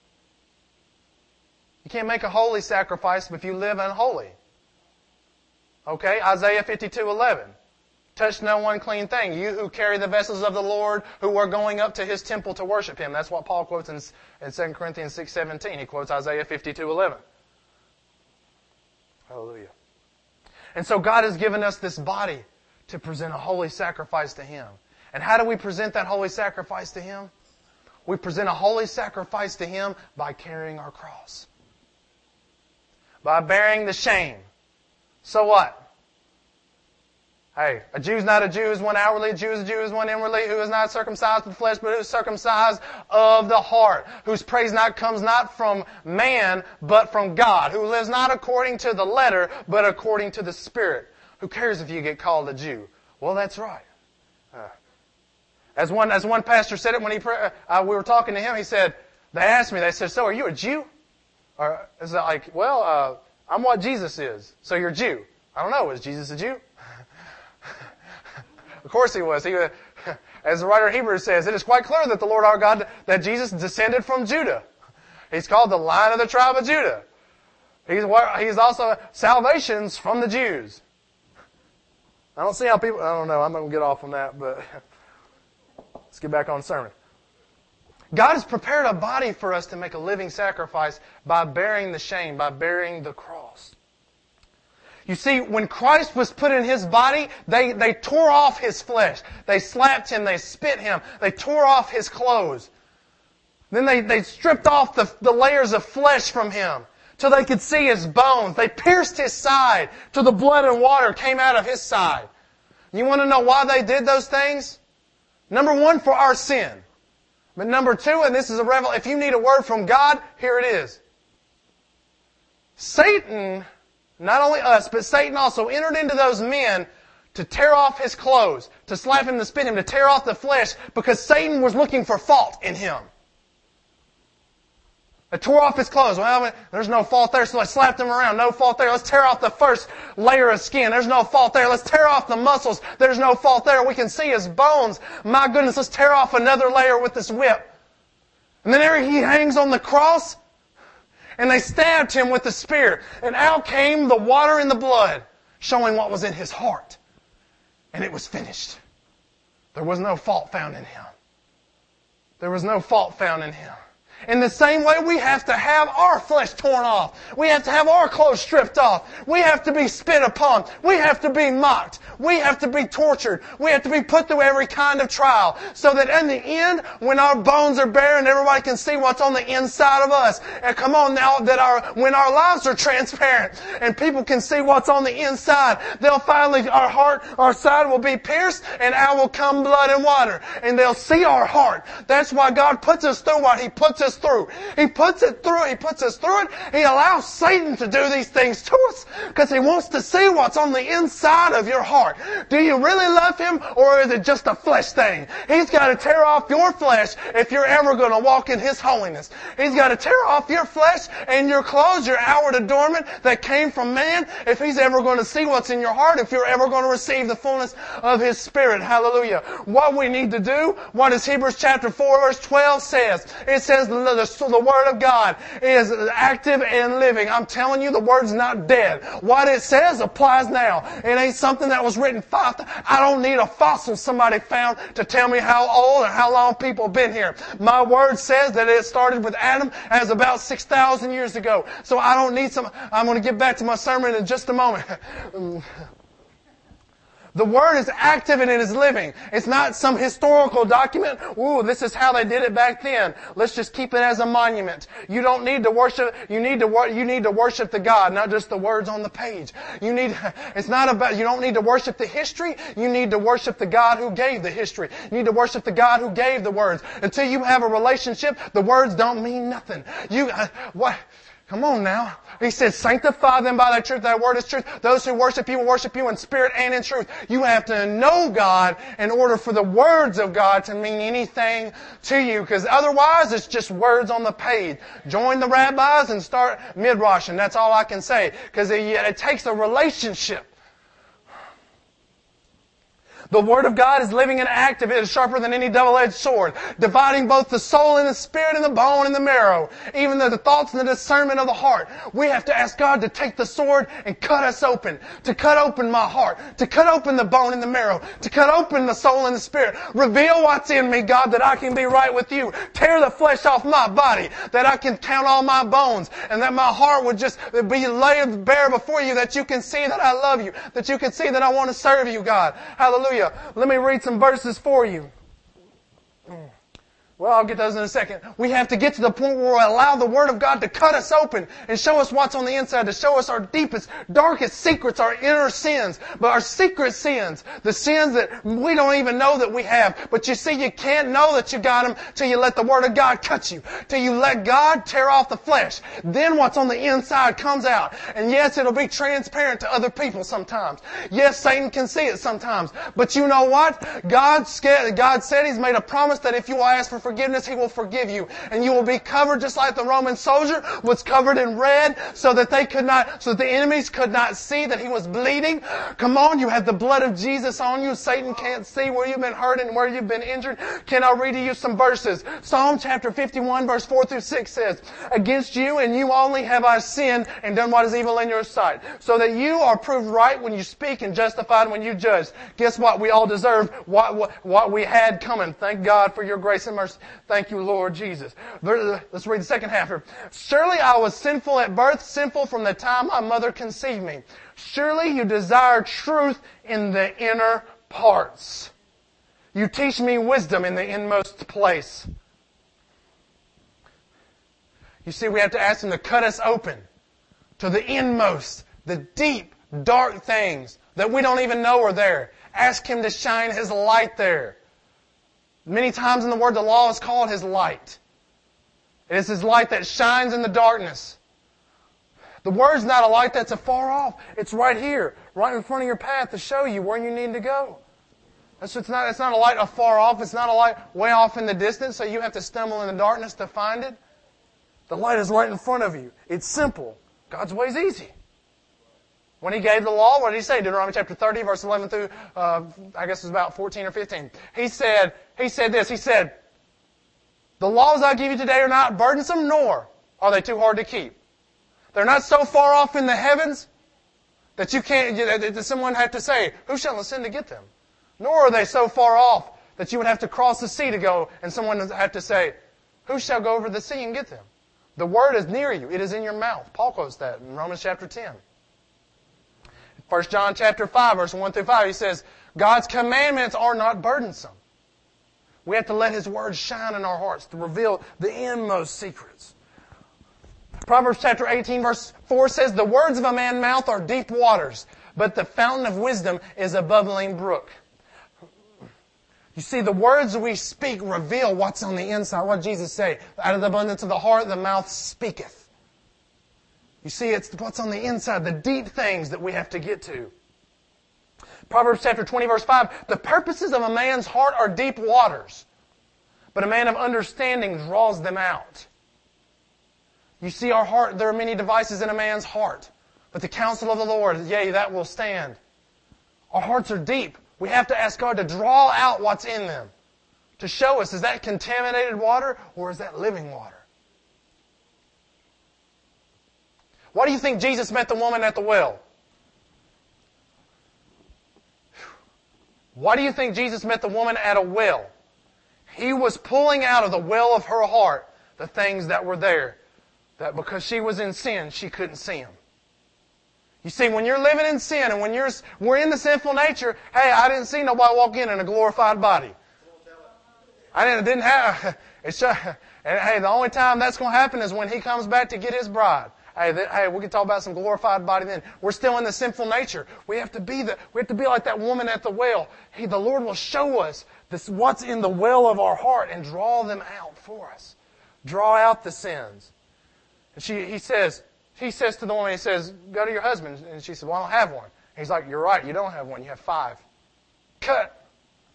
You can't make a holy sacrifice if you live unholy. Okay, Isaiah fifty-two eleven. Touch no unclean thing. You who carry the vessels of the Lord, who are going up to His temple to worship Him. That's what Paul quotes in, in Second Corinthians six seventeen. He quotes Isaiah fifty-two eleven. Hallelujah. And so God has given us this body to present a holy sacrifice to Him. And how do we present that holy sacrifice to Him? We present a holy sacrifice to Him by carrying our cross. By bearing the shame. So what? Hey, a Jew is not a Jew, is one outwardly, a Jew is a Jew, is one inwardly, who is not circumcised of the flesh, but who is circumcised of the heart, whose praise not comes not from man, but from God, who lives not according to the letter, but according to the Spirit. Who cares if you get called a Jew? Well, that's right. Uh, as one as one pastor said it when he uh, we were talking to him, he said, they asked me, they said, so are you a Jew? Or is it like, well, uh, I'm what Jesus is, so you're a Jew. I don't know, was Jesus a Jew? Of course he was. He, as the writer of Hebrews says, it is quite clear that the Lord our God, that Jesus descended from Judah. He's called the Lion of the tribe of Judah. He's, he's also salvations from the Jews. I don't see how people, I don't know, I'm not going to get off on that, but let's get back on the sermon. God has prepared a body for us to make a living sacrifice by bearing the shame, by bearing the cross. You see, when Christ was put in His body, they, they tore off His flesh. They slapped Him, they spit Him, they tore off His clothes. Then they, they stripped off the, the layers of flesh from Him till they could see His bones. They pierced His side till the blood and water came out of His side. You want to know why they did those things? Number one, for our sin. But number two, and this is a revelation, if you need a word from God, here it is. Satan, not only us, but Satan also entered into those men to tear off his clothes, to slap him, to spit him, to tear off the flesh, because Satan was looking for fault in him. They tore off his clothes. Well, there's no fault there, so they slapped him around. No fault there. Let's tear off the first layer of skin. There's no fault there. Let's tear off the muscles. There's no fault there. We can see his bones. My goodness, let's tear off another layer with this whip. And then there he hangs on the cross, and they stabbed him with the spear. And out came the water and the blood, showing what was in his heart. And it was finished. There was no fault found in him. There was no fault found in him. In the same way, we have to have our flesh torn off. We have to have our clothes stripped off. We have to be spit upon. We have to be mocked. We have to be tortured. We have to be put through every kind of trial. So that in the end, when our bones are bare and everybody can see what's on the inside of us. And come on now, that our, when our lives are transparent and people can see what's on the inside, they'll finally, our heart, our side will be pierced and out will come blood and water. And they'll see our heart. That's why God puts us through what He puts us through. He puts it through. He puts us through it. He allows Satan to do these things to us because he wants to see what's on the inside of your heart. Do you really love him, or is it just a flesh thing? He's got to tear off your flesh if you're ever going to walk in his holiness. He's got to tear off your flesh and your clothes, your outward adornment that came from man, if he's ever going to see what's in your heart, if you're ever going to receive the fullness of his Spirit. Hallelujah. What we need to do, what does Hebrews chapter four verse twelve says? It says the, the, the Word of God is active and living. I'm telling you, the Word's not dead. What it says applies now. It ain't something that was written five. I don't need a fossil somebody found to tell me how old or how long people have been here. My Word says that it started with Adam as about six thousand years ago. So I don't need some. I'm going to get back to my sermon in just a moment. The Word is active and it is living. It's not some historical document. Ooh, this is how they did it back then. Let's just keep it as a monument. You don't need to worship, you need to, you need to worship the God, not just the words on the page. You need, it's not about, you don't need to worship the history. You need to worship the God who gave the history. You need to worship the God who gave the words. Until you have a relationship, the words don't mean nothing. You, uh, what? Come on now. He said, sanctify them by thy truth. Thy word is truth. Those who worship you will worship you in spirit and in truth. You have to know God in order for the words of God to mean anything to you. Because otherwise, it's just words on the page. Join the rabbis and start midrashing. That's all I can say. Because it, it takes a relationship. The Word of God is living and active. It is sharper than any double-edged sword, dividing both the soul and the spirit and the bone and the marrow, even the, the thoughts and the discernment of the heart. We have to ask God to take the sword and cut us open, to cut open my heart, to cut open the bone and the marrow, to cut open the soul and the spirit. Reveal what's in me, God, that I can be right with you. Tear the flesh off my body, that I can count all my bones, and that my heart would just be laid bare before you, that you can see that I love you, that you can see that I want to serve you, God. Hallelujah. Let me read some verses for you. Well, I'll get those in a second. We have to get to the point where we allow the Word of God to cut us open and show us what's on the inside, to show us our deepest, darkest secrets, our inner sins, but our secret sins, the sins that we don't even know that we have. But you see, you can't know that you got them till you let the Word of God cut you, till you let God tear off the flesh. Then what's on the inside comes out. And yes, it'll be transparent to other people sometimes. Yes, Satan can see it sometimes. But you know what? God, God said He's made a promise that if you will ask for forgiveness, He will forgive you. And you will be covered just like the Roman soldier was covered in red so that they could not, so that the enemies could not see that he was bleeding. Come on, you have the blood of Jesus on you. Satan can't see where you've been hurt and where you've been injured. Can I read to you some verses? Psalm chapter fifty-one verse four through six says, against you and you only have I sinned and done what is evil in your sight, so that you are proved right when you speak and justified when you judge. Guess what? We all deserve what, what, what we had coming. Thank God for your grace and mercy. Thank you, Lord Jesus. Let's read the second half here. Surely I was sinful at birth, sinful from the time my mother conceived me. Surely you desire truth in the inner parts. You teach me wisdom in the inmost place. You see, we have to ask Him to cut us open to the inmost, the deep, dark things that we don't even know are there. Ask Him to shine His light there. Many times in the Word, the law is called His light. It is His light that shines in the darkness. The Word's not a light that's afar off. It's right here, right in front of your path to show you where you need to go. It's it's not, it's not a light afar off. It's not a light way off in the distance, so you have to stumble in the darkness to find it. The light is right in front of you. It's simple. God's way is easy. When He gave the law, what did He say? Deuteronomy chapter thirty, verse eleven through, uh, I guess it was about fourteen or fifteen. He said, He said this, He said, the laws I give you today are not burdensome, nor are they too hard to keep. They're not so far off in the heavens that you can't, that someone had to say, who shall ascend to get them? Nor are they so far off that you would have to cross the sea to go, and someone would have to say, who shall go over the sea and get them? The word is near you. It is in your mouth. Paul quotes that in Romans chapter ten. First John chapter five, verse one through five, he says, God's commandments are not burdensome. We have to let His word shine in our hearts to reveal the inmost secrets. Proverbs chapter eighteen, verse four says, the words of a man's mouth are deep waters, but the fountain of wisdom is a bubbling brook. You see, the words we speak reveal what's on the inside. What did Jesus say? Out of the abundance of the heart, the mouth speaketh. You see, it's what's on the inside, the deep things that we have to get to. Proverbs chapter twenty, verse five, the purposes of a man's heart are deep waters, but a man of understanding draws them out. You see, our heart, there are many devices in a man's heart, but the counsel of the Lord, yea, that will stand. Our hearts are deep. We have to ask God to draw out what's in them, to show us, is that contaminated water or is that living water? Why do you think Jesus met the woman at the well? Why do you think Jesus met the woman at a well? He was pulling out of the well of her heart the things that were there, that because she was in sin, she couldn't see them. You see, when you're living in sin and when you're, we're in the sinful nature, hey, I didn't see nobody walk in in a glorified body. I didn't, didn't have, it's just, and hey, the only time that's going to happen is when He comes back to get His bride. Hey, th- hey, we can talk about some glorified body then. We're still in the sinful nature. We have to be the, we have to be like that woman at the well. Hey, the Lord will show us this, what's in the well of our heart and draw them out for us. Draw out the sins. And she, he says, He says to the woman, he says, go to your husband. And she said, well, I don't have one. And he's like, you're right, you don't have one, you have five. Cut.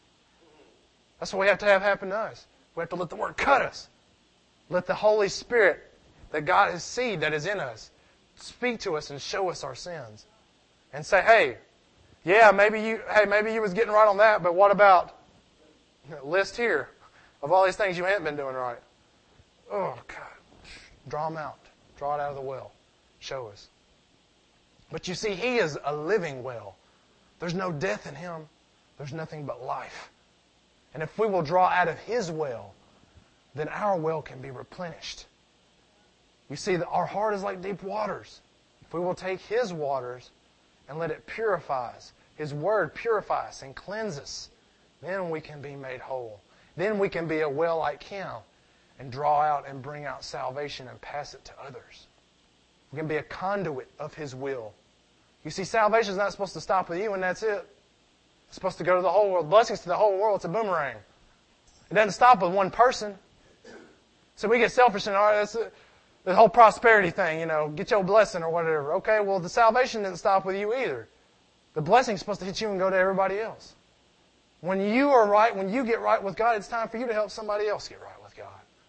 That's what we have to have happen to us. We have to let the Word cut us. Let the Holy Spirit, that God, His seed that is in us, speak to us and show us our sins. And say, hey, yeah, maybe you, hey, maybe you was getting right on that, but what about a list here of all these things you haven't been doing right? Oh, God. Draw them out. Draw it out of the well. Show us. But you see, He is a living well. There's no death in Him. There's nothing but life. And if we will draw out of His well, then our well can be replenished. You see, our heart is like deep waters. If we will take His waters and let it purify us, His Word purify us and cleanse us, then we can be made whole. Then we can be a well like Him and draw out and bring out salvation and pass it to others. We can be a conduit of His will. You see, salvation is not supposed to stop with you and that's it. It's supposed to go to the whole world. Blessings to the whole world. It's a boomerang. It doesn't stop with one person. So we get selfish and all right, that's a, the whole prosperity thing, you know, get your blessing or whatever. Okay, well, the salvation didn't stop with you either. The blessing is supposed to hit you and go to everybody else. When you are right, when you get right with God, it's time for you to help somebody else get right with God.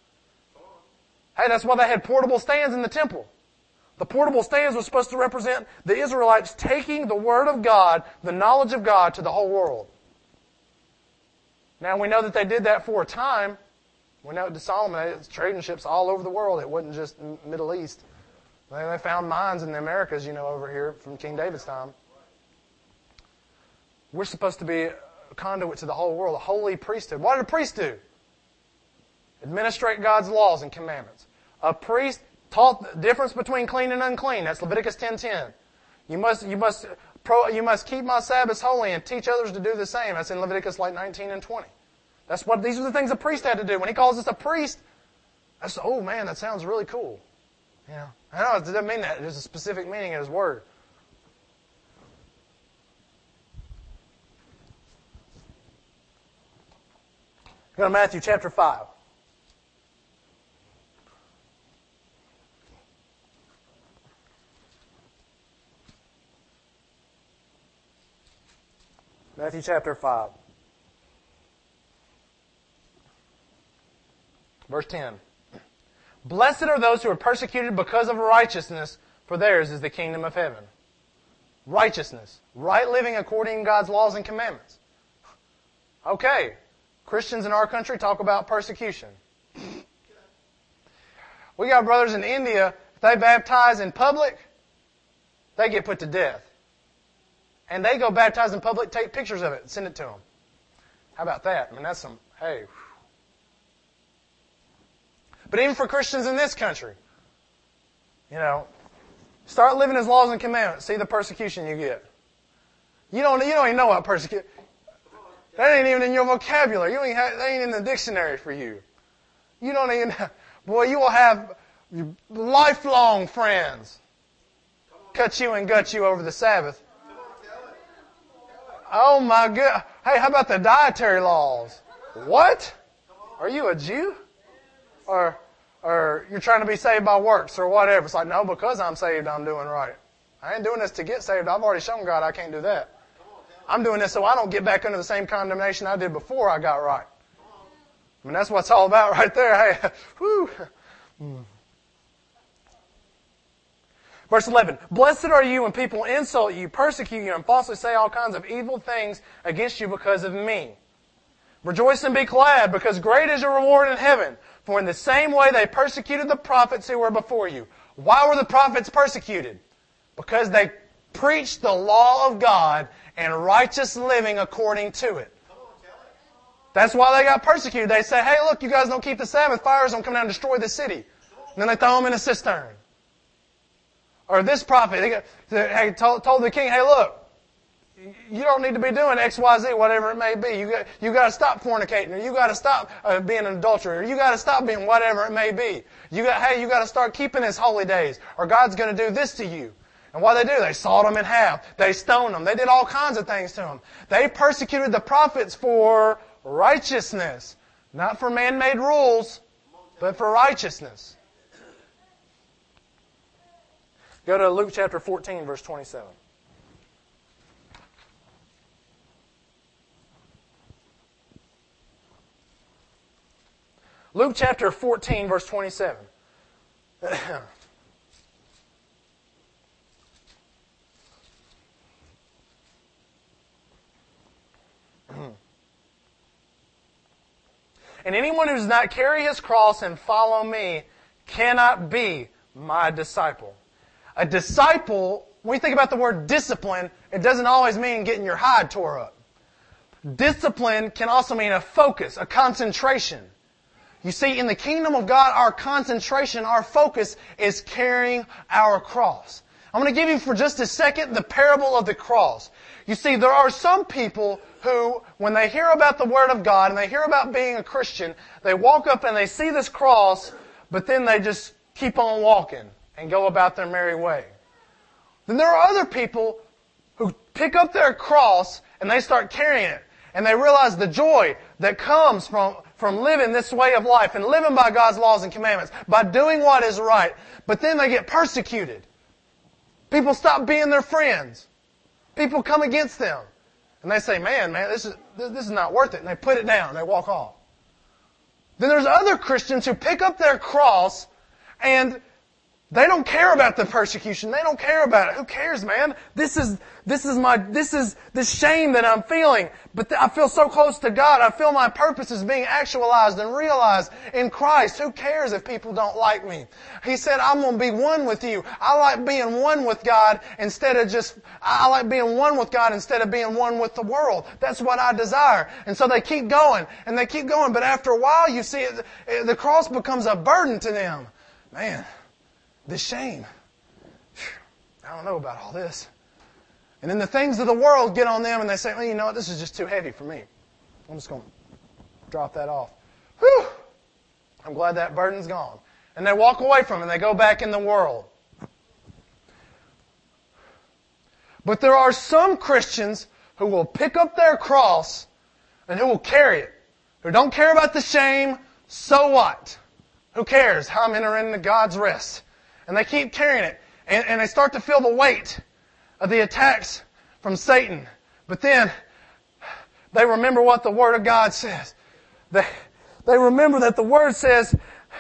Hey, that's why they had portable stands in the temple. The portable stands were supposed to represent the Israelites taking the Word of God, the knowledge of God, to the whole world. Now, we know that they did that for a time. We know that Solomon had trading ships all over the world. It wasn't just Middle East. They found mines in the Americas, you know, over here from King David's time. We're supposed to be a conduit to the whole world, a holy priesthood. What did a priest do? Administrate God's laws and commandments. A priest taught the difference between clean and unclean. That's Leviticus ten ten. You must, you must, pro, you must keep my Sabbaths holy and teach others to do the same. That's in Leviticus like nineteen and twenty. That's what, these are the things a priest had to do. When he calls us a priest, that's, oh man, that sounds really cool. Yeah. I know, it doesn't mean that. There's a specific meaning in His Word. Go to Matthew chapter five. Matthew chapter five. Verse ten. Blessed are those who are persecuted because of righteousness, for theirs is the kingdom of heaven. Righteousness. Right living according to God's laws and commandments. Okay. Christians in our country talk about persecution. We got brothers in India, if they baptize in public, they get put to death. And they go baptize in public, take pictures of it, and send it to them. How about that? I mean, that's some, hey. But even for Christians in this country, you know, start living His laws and commandments. See the persecution you get. You don't, you don't even know what persecution. That ain't even in your vocabulary. You don't even have, that ain't in the dictionary for you. You don't even, boy, you will have lifelong friends cut you and gut you over the Sabbath. Oh my God. Hey, how about the dietary laws? What? Are you a Jew? Or, or you're trying to be saved by works or whatever. It's like, no, because I'm saved, I'm doing right. I ain't doing this to get saved. I've already shown God I can't do that. I'm doing this so I don't get back under the same condemnation I did before I got right. I mean, that's what it's all about right there. Hey, whew. Verse eleven. Blessed are you when people insult you, persecute you, and falsely say all kinds of evil things against you because of me. Rejoice and be glad, because great is your reward in heaven. For in the same way they persecuted the prophets who were before you. Why were the prophets persecuted? Because they preached the law of God and righteous living according to it. That's why they got persecuted. They say, hey, look, you guys don't keep the Sabbath. Fire's going to come down and destroy the city. And then they throw them in a cistern. Or this prophet, they got, hey, told, told the king, hey, look, you don't need to be doing X, Y, Z, whatever it may be. You got, you got to stop fornicating, or you got to stop uh, being an adulterer, or you got to stop being whatever it may be. You got, hey, you got to start keeping His holy days, or God's going to do this to you. And what they do, they sawed them in half. They stoned them. They did all kinds of things to them. They persecuted the prophets for righteousness, not for man-made rules, but for righteousness. Go to Luke chapter fourteen, verse twenty-seven. Luke chapter fourteen, verse twenty-seven. And anyone who does not carry his cross and follow me cannot be my disciple. A disciple, when we think about the word discipline, it doesn't always mean getting your hide tore up. Discipline can also mean a focus, a concentration. You see, in the kingdom of God, our concentration, our focus is carrying our cross. I'm going to give you for just a second the parable of the cross. You see, there are some people who, when they hear about the Word of God and they hear about being a Christian, they walk up and they see this cross, but then they just keep on walking and go about their merry way. Then there are other people who pick up their cross and they start carrying it. And they realize the joy that comes from, from living this way of life and living by God's laws and commandments, by doing what is right. But then they get persecuted. People stop being their friends. People come against them. And they say, man, man, this is, this is not worth it. And they put it down and they walk off. Then there's other Christians who pick up their cross and they don't care about the persecution. They don't care about it. Who cares, man? This is, this is my, this is the shame that I'm feeling. But th- I feel so close to God. I feel my purpose is being actualized and realized in Christ. Who cares if people don't like me? He said, I'm going to be one with you. I like being one with God instead of just, I like being one with God instead of being one with the world. That's what I desire. And so they keep going and they keep going. But after a while, you see it, it, the cross becomes a burden to them. Man. This shame. I don't know about all this. And then the things of the world get on them and they say, well, you know what, this is just too heavy for me. I'm just going to drop that off. Whew! I'm glad that burden's gone. And they walk away from it and they go back in the world. But there are some Christians who will pick up their cross and who will carry it. Who don't care about the shame, so what? Who cares? I'm entering into God's rest. And they keep carrying it. And, and they start to feel the weight of the attacks from Satan. But then they remember what the Word of God says. They, They remember that the Word says,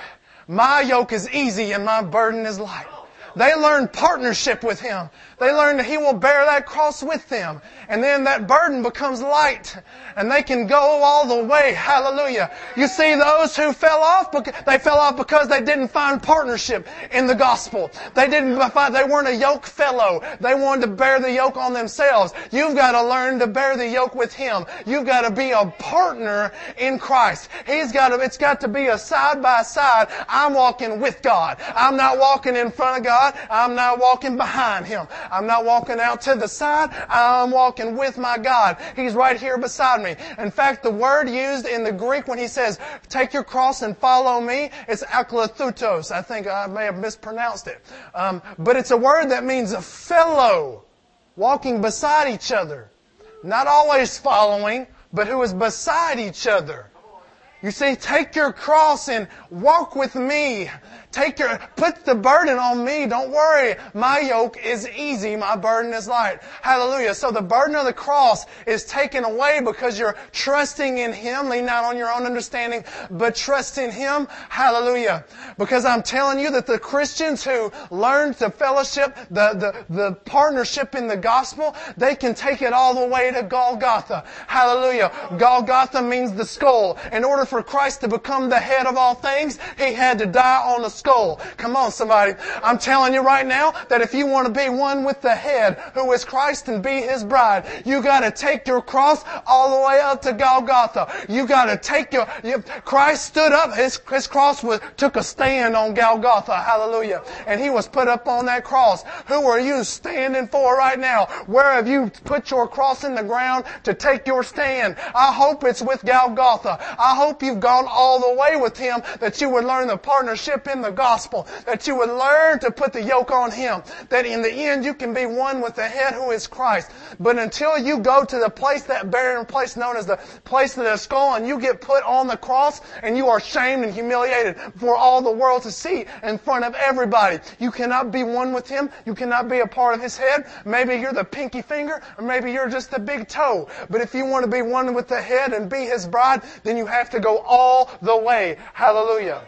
my yoke is easy and my burden is light. They learn partnership with Him. They learn that He will bear that cross with them. And then that burden becomes light. And they can go all the way. Hallelujah. You see those who fell off, they fell off because they didn't find partnership in the gospel. They didn't find, they weren't a yoke fellow. They wanted to bear the yoke on themselves. You've got to learn to bear the yoke with Him. You've got to be a partner in Christ. He's got to, it's got to be a side by side. I'm walking with God. I'm not walking in front of God. I'm not walking behind Him. I'm not walking out to the side. I'm walking with my God. He's right here beside me. In fact, the word used in the Greek when He says, take your cross and follow me, it's aklathutos. I think I may have mispronounced it. Um, but it's a word that means a fellow, walking beside each other. Not always following, but who is beside each other. You see, take your cross and walk with me. Take your, put the burden on me. Don't worry. My yoke is easy. My burden is light. Hallelujah. So the burden of the cross is taken away because you're trusting in Him. Lean not on your own understanding, but trust in Him. Hallelujah. Because I'm telling you that the Christians who learn the fellowship, the, the, the partnership in the gospel, they can take it all the way to Golgotha. Hallelujah. Golgotha means the skull. In order for Christ to become the head of all things, He had to die on the skull. Come on, somebody. I'm telling you right now that if you want to be one with the head, who is Christ, and be His bride, you got to take your cross all the way up to Golgotha. You got to take your, you, Christ stood up, His, His cross was, took a stand on Golgotha. Hallelujah. And He was put up on that cross. Who are you standing for right now? Where have you put your cross in the ground to take your stand? I hope it's with Golgotha. I hope you've gone all the way with Him, that you would learn the partnership in the gospel, that you would learn to put the yoke on Him, that in the end you can be one with the head who is Christ. But until you go to the place, that barren place known as the place of the skull, and you get put on the cross and you are shamed and humiliated for all the world to see in front of everybody, you cannot be one with Him. You cannot be a part of His head. Maybe you're the pinky finger, or maybe you're just the big toe. But if you want to be one with the head and be His bride, then you have to go all the way. Hallelujah.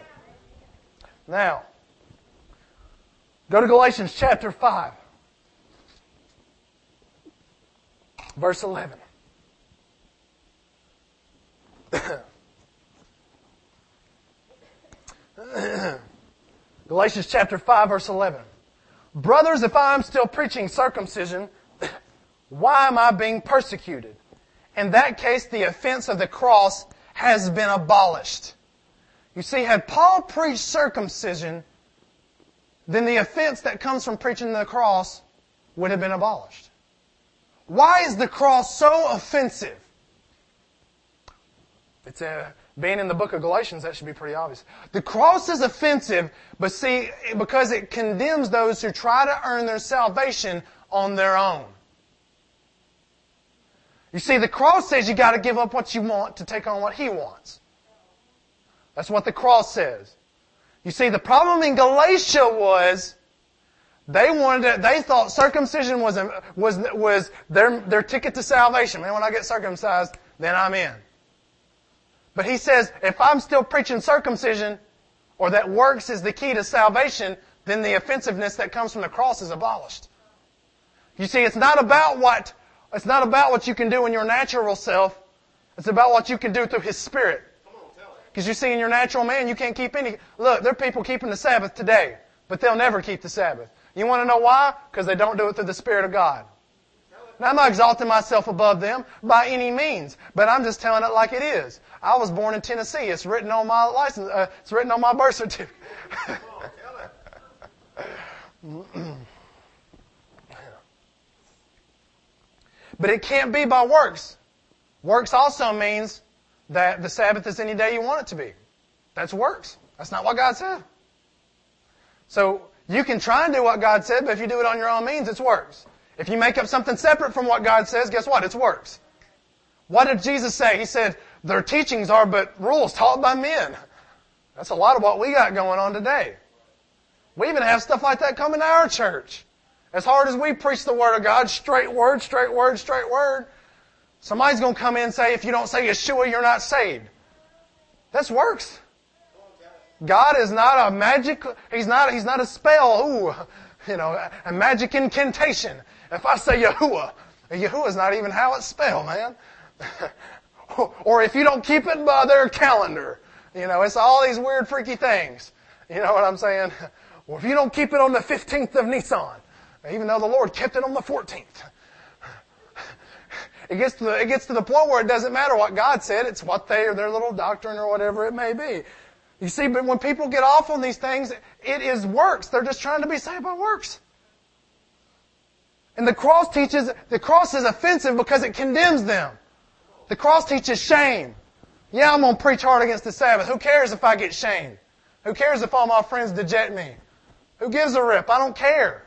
Now, go to Galatians chapter five, verse eleven. Galatians chapter five, verse eleven. Brothers, if I am still preaching circumcision, why am I being persecuted? In that case, the offense of the cross has been abolished. You see, had Paul preached circumcision, then the offense that comes from preaching the cross would have been abolished. Why is the cross so offensive? It's a, being in the book of Galatians, that should be pretty obvious. The cross is offensive, but see, because it condemns those who try to earn their salvation on their own. You see, the cross says you got to give up what you want to take on what He wants. That's what the cross says. You see, the problem in Galatia was they wanted to, they thought circumcision was was was their their ticket to salvation. Man, when I get circumcised, then I'm in. But he says, if I'm still preaching circumcision, or that works is the key to salvation, then the offensiveness that comes from the cross is abolished. You see, it's not about what it's not about what you can do in your natural self. It's about what you can do through His Spirit. Because you see, in your natural man, you can't keep any... Look, there are people keeping the Sabbath today, but they'll never keep the Sabbath. You want to know why? Because they don't do it through the Spirit of God. Now, I'm not exalting myself above them by any means, but I'm just telling it like it is. I was born in Tennessee. It's written on my license. Uh, it's written on my birth certificate. But it can't be by works. Works also means that the Sabbath is any day you want it to be. That's works. That's not what God said. So you can try and do what God said, but if you do it on your own means, it's works. If you make up something separate from what God says, guess what? It's works. What did Jesus say? He said, their teachings are but rules taught by men. That's a lot of what we got going on today. We even have stuff like that coming to our church. As hard as we preach the Word of God, straight word, straight word, straight word, somebody's going to come in and say, if you don't say Yeshua, you're not saved. That's works. God is not a magic, He's not, He's not a spell, ooh, you know, a magic incantation. If I say Yahuwah, Yahuwah's not even how it's spelled, man. Or if you don't keep it by their calendar. You know, it's all these weird, freaky things. You know what I'm saying? Or if you don't keep it on the fifteenth of Nisan, even though the Lord kept it on the fourteenth. It gets to the, it gets to the point where it doesn't matter what God said, it's what they, or their little doctrine or whatever it may be. You see, but when people get off on these things, it is works. They're just trying to be saved by works. And the cross teaches, the cross is offensive because it condemns them. The cross teaches shame. Yeah, I'm going to preach hard against the Sabbath. Who cares if I get shamed? Who cares if all my friends deject me? Who gives a rip? I don't care.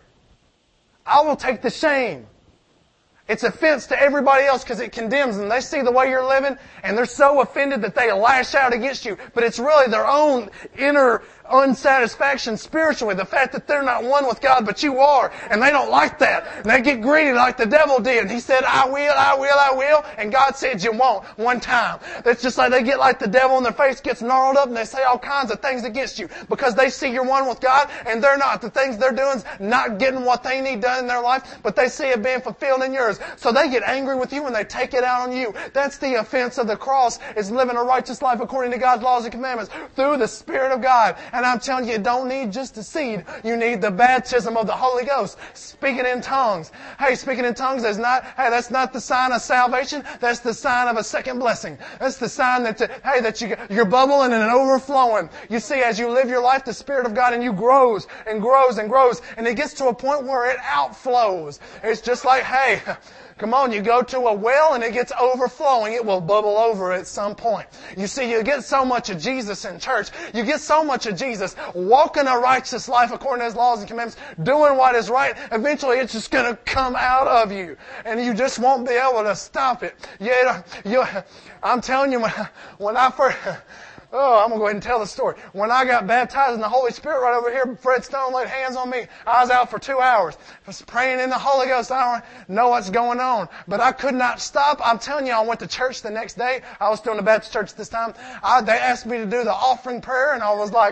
I will take the shame. It's offense to everybody else because it condemns them. They see the way you're living and they're so offended that they lash out against you. But it's really their own inner unsatisfaction spiritually. The fact that they're not one with God, but you are. And they don't like that. And they get greedy like the devil did. And he said, I will, I will, I will. And God said, you won't, one time. That's just like they get like the devil and their face gets gnarled up and they say all kinds of things against you. Because they see you're one with God and they're not. The things they're doing is not getting what they need done in their life, but they see it being fulfilled in yours. So they get angry with you and they take it out on you. That's the offense of the cross, is living a righteous life according to God's laws and commandments through the Spirit of God. And I'm telling you, you don't need just a seed. You need the baptism of the Holy Ghost. Speaking in tongues. Hey, speaking in tongues is not, hey, that's not the sign of salvation. That's the sign of a second blessing. That's the sign that, hey, that you, you're bubbling and overflowing. You see, as you live your life, the Spirit of God in you grows and grows and grows. And it gets to a point where it outflows. It's just like, hey, come on, you go to a well and it gets overflowing. It will bubble over at some point. You see, you get so much of Jesus in church. You get so much of Jesus walking a righteous life according to His laws and commandments, doing what is right. Eventually, it's just going to come out of you. And you just won't be able to stop it. You, you, I'm telling you, when, when I first... Oh, I'm going to go ahead and tell the story. When I got baptized in the Holy Spirit right over here, Fred Stone laid hands on me. I was out for two hours. I was praying in the Holy Ghost. I don't know what's going on. But I could not stop. I'm telling you, I went to church the next day. I was still in the Baptist church this time. I, they asked me to do the offering prayer, and I was like,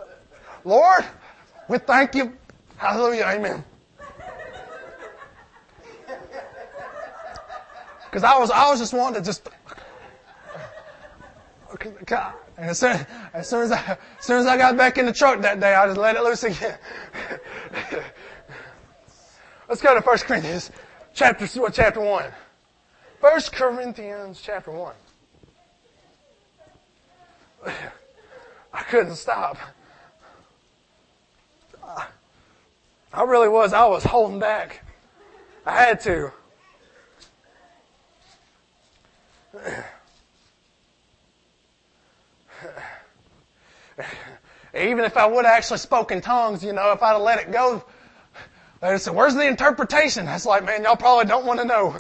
Lord, we thank you. Hallelujah. Amen. Because I was, I was just wanting to just... God. And as soon, as soon as I, as soon as I got back in the truck that day, I just let it loose again. Let's go to First Corinthians chapter, chapter one. First Corinthians chapter one. I couldn't stop. I really was. I was holding back. I had to. Even if I would have actually spoken tongues, you know, if I'd have let it go, they'd have said, where's the interpretation? That's like, man, y'all probably don't want to know.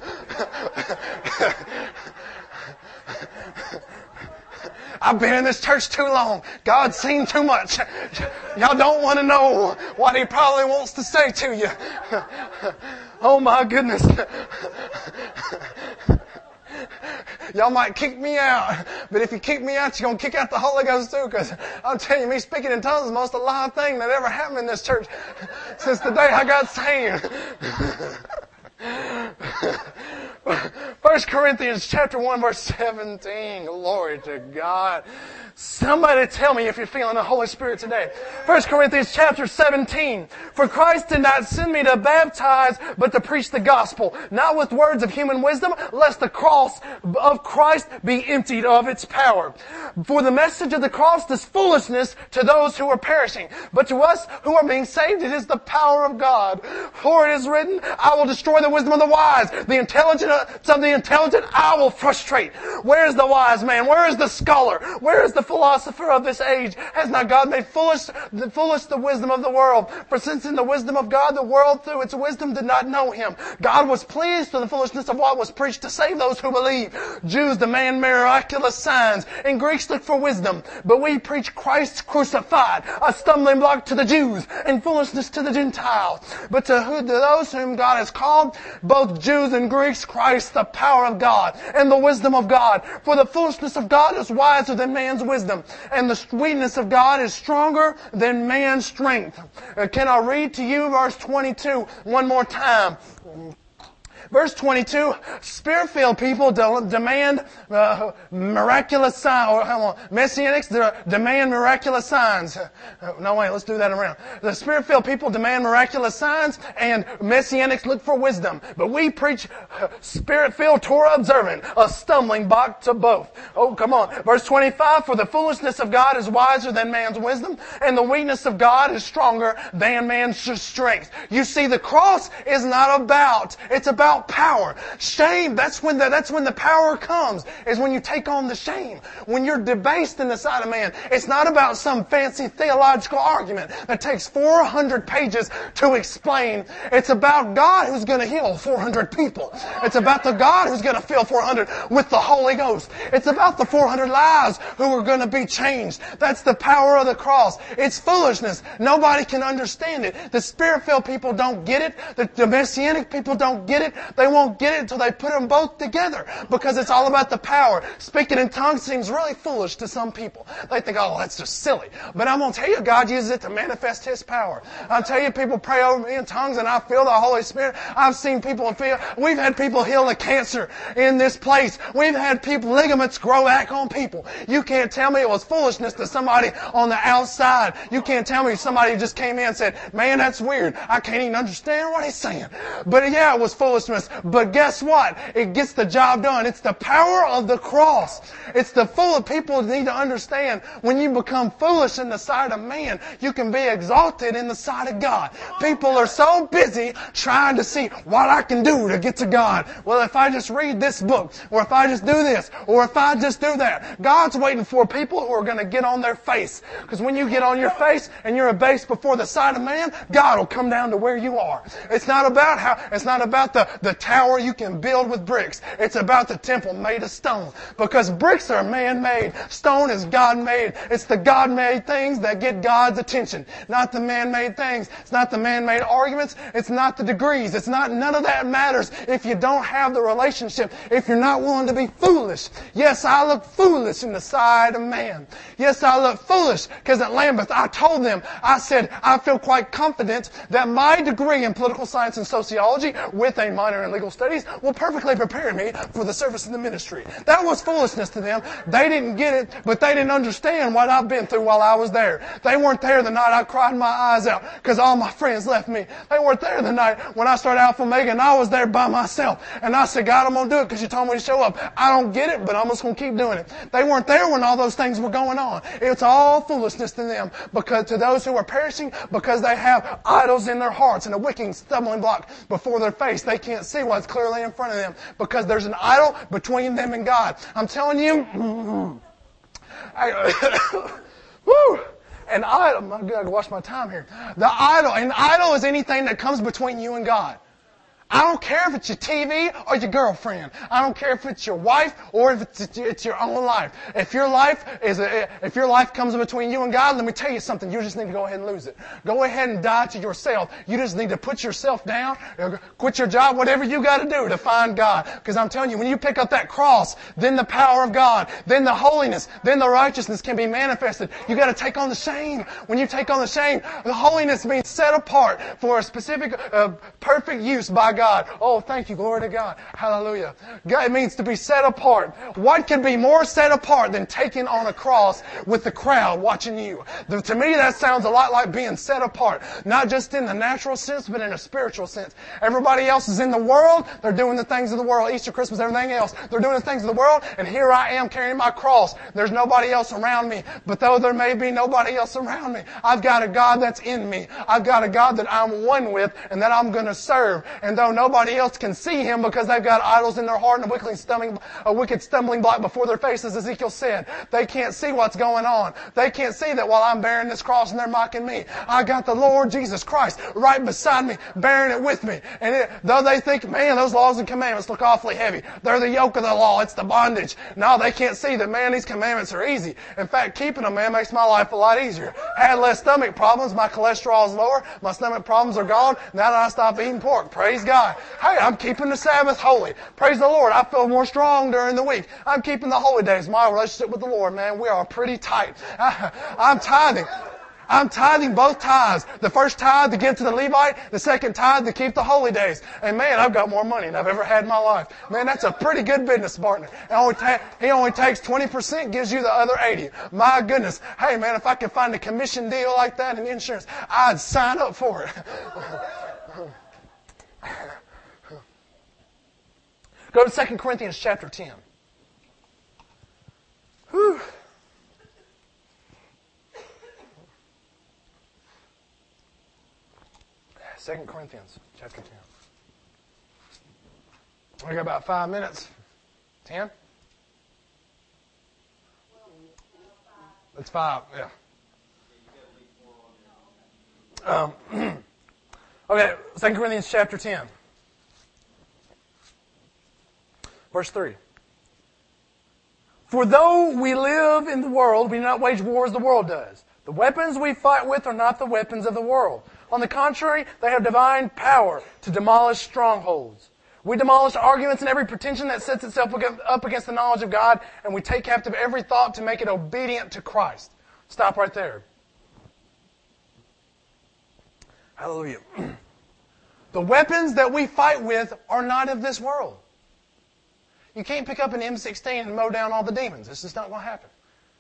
I've been in this church too long. God's seen too much. Y'all don't want to know what He probably wants to say to you. Oh my goodness. Y'all might kick me out, but if you kick me out, you're going to kick out the Holy Ghost too, because I'm telling you, me speaking in tongues is the most alive thing that ever happened in this church since the day I got saved. First Corinthians chapter one verse seventeen. Glory to God. Somebody tell me if you're feeling the Holy Spirit today. First Corinthians chapter seventeen. For Christ did not send me to baptize, but to preach the gospel, not with words of human wisdom, lest the cross of Christ be emptied of its power. For the message of the cross is foolishness to those who are perishing, but to us who are being saved, it is the power of God. For it is written, I will destroy the wisdom of the wise, the intelligent of the intelligent I will frustrate. Where is the wise man? Where is the scholar? Where is the philosopher of this age? Has not God made foolish the foolish the wisdom of the world? For since in the wisdom of God the world through its wisdom did not know Him, God was pleased with the foolishness of what was preached to save those who believe. Jews demand miraculous signs, and Greeks look for wisdom. But we preach Christ crucified, a stumbling block to the Jews, and foolishness to the Gentiles. But to, who, to those whom God has called, both Jews and Greeks, Christ the power of God and the wisdom of God. For the foolishness of God is wiser than man's wisdom, wisdom. And the sweetness of God is stronger than man's strength. Uh, can I read to you verse twenty-two one more time? Verse twenty-two, Spirit-filled people de- demand uh, miraculous signs, or hold on, Messianics de- demand miraculous signs. Uh, no, wait, let's do that around. The Spirit-filled people demand miraculous signs, and Messianics look for wisdom. But we preach uh, Spirit-filled, Torah observant, a stumbling block to both. Oh, come on. Verse twenty-five, for the foolishness of God is wiser than man's wisdom, and the weakness of God is stronger than man's strength. You see, the cross is not about, it's about power. Shame, that's when the, that's when the power comes, is when you take on the shame. When you're debased in the sight of man. It's not about some fancy theological argument that takes four hundred pages to explain. It's about God who's going to heal four hundred people. It's about the God who's going to fill four hundred with the Holy Ghost. It's about the four hundred lives who are going to be changed. That's the power of the cross. It's foolishness. Nobody can understand it. The Spirit-filled people don't get it. The, the Messianic people don't get it. They won't get it until they put them both together, because it's all about the power. Speaking in tongues seems really foolish to some people. They think, oh, that's just silly. But I'm going to tell you, God uses it to manifest His power. I'll tell you, people pray over me in tongues and I feel the Holy Spirit. I've seen people feel, we've had people heal of cancer in this place. We've had people, ligaments grow back on people. You can't tell me it was foolishness to somebody on the outside. You can't tell me somebody just came in and said, man, that's weird. I can't even understand what he's saying. But yeah, it was foolishness. But guess what? It gets the job done. It's the power of the cross. It's the fool of people need to understand, when you become foolish in the sight of man, you can be exalted in the sight of God. People are so busy trying to see what I can do to get to God. Well, if I just read this book, or if I just do this, or if I just do that, God's waiting for people who are going to get on their face. Because when you get on your face and you're abased before the sight of man, God will come down to where you are. It's not about how, it's not about the, the tower you can build with bricks. It's about the temple made of stone. Because bricks are man-made. Stone is God-made. It's the God-made things that get God's attention. Not the man-made things. It's not the man-made arguments. It's not the degrees. It's not, none of that matters if you don't have the relationship. If you're not willing to be foolish. Yes, I look foolish in the sight of man. Yes, I look foolish because at Lambeth I told them, I said, I feel quite confident that my degree in political science and sociology with a minor in legal studies will perfectly prepare me for the service in the ministry. That was foolishness to them. They didn't get it, but they didn't understand what I've been through while I was there. They weren't there the night I cried my eyes out because all my friends left me. They weren't there the night when I started Alpha Omega and I was there by myself. And I said, God, I'm going to do it because you told me to show up. I don't get it, but I'm just going to keep doing it. They weren't there when all those things were going on. It's all foolishness to them, because to those who are perishing, because they have idols in their hearts and a wicked stumbling block before their face. They can't see what's clearly in front of them because there's an idol between them and God. I'm telling you, I, woo, an idol, I gotta wash my time here. The idol, an idol is anything that comes between you and God. I don't care if it's your T V or your girlfriend. I don't care if it's your wife or if it's, it's your own life. If your life is a, if your life comes between you and God, let me tell you something. You just need to go ahead and lose it. Go ahead and die to yourself. You just need to put yourself down, quit your job, whatever you got to do to find God. Because I'm telling you, when you pick up that cross, then the power of God, then the holiness, then the righteousness can be manifested. You got to take on the shame. When you take on the shame, the holiness means set apart for a specific, uh, perfect use by God. God. Oh, thank you. Glory to God. Hallelujah. God, it means to be set apart. What could be more set apart than taking on a cross with the crowd watching you? The, to me, that sounds a lot like being set apart. Not just in the natural sense, but in a spiritual sense. Everybody else is in the world. They're doing the things of the world. Easter, Christmas, everything else. They're doing the things of the world. And here I am carrying my cross. There's nobody else around me. But though there may be nobody else around me, I've got a God that's in me. I've got a God that I'm one with and that I'm going to serve. And though nobody else can see Him because they've got idols in their heart and a wicked stumbling, a wicked stumbling block before their faces, as Ezekiel said. They can't see what's going on. They can't see that while I'm bearing this cross and they're mocking me, I got the Lord Jesus Christ right beside me, bearing it with me. And it, though they think, man, those laws and commandments look awfully heavy. They're the yoke of the law. It's the bondage. No, they can't see that, man, these commandments are easy. In fact, keeping them, man, makes my life a lot easier. Had less stomach problems. My cholesterol is lower. My stomach problems are gone now that I stopped eating pork. Praise God. guy. Hey, I'm keeping the Sabbath holy. Praise the Lord. I feel more strong during the week. I'm keeping the holy days. My relationship with the Lord, man, we are pretty tight. I, I'm tithing. I'm tithing both tithes. The first tithe to give to the Levite, the second tithe to keep the holy days. And man, I've got more money than I've ever had in my life. Man, that's a pretty good business partner. It only ta- he only takes twenty percent, gives you the other eighty. My goodness. Hey man, if I could find a commission deal like that in insurance, I'd sign up for it. Go to Second Corinthians chapter ten. Whew. Second Corinthians chapter ten. We got about five minutes. Ten? It's five, yeah. Um, okay, Second Corinthians chapter ten. Verse three. For though we live in the world, we do not wage war as the world does. The weapons we fight with are not the weapons of the world. On the contrary, they have divine power to demolish strongholds. We demolish arguments and every pretension that sets itself up against the knowledge of God, and we take captive every thought to make it obedient to Christ. Stop right there. Hallelujah. The weapons that we fight with are not of this world. You can't pick up an M sixteen and mow down all the demons. This is not going to happen.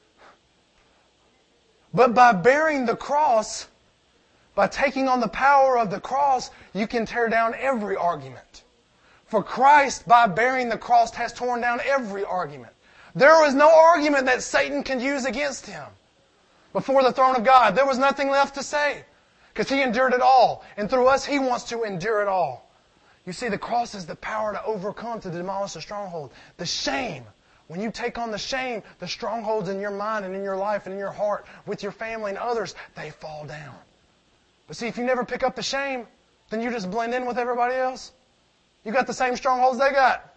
But by bearing the cross, by taking on the power of the cross, you can tear down every argument. For Christ, by bearing the cross, has torn down every argument. There was no argument that Satan could use against him. Before the throne of God, there was nothing left to say. Because he endured it all. And through us, he wants to endure it all. You see, the cross is the power to overcome, to demolish the stronghold. The shame. When you take on the shame, the strongholds in your mind and in your life and in your heart, with your family and others, they fall down. But see, if you never pick up the shame, then you just blend in with everybody else. You got the same strongholds they got.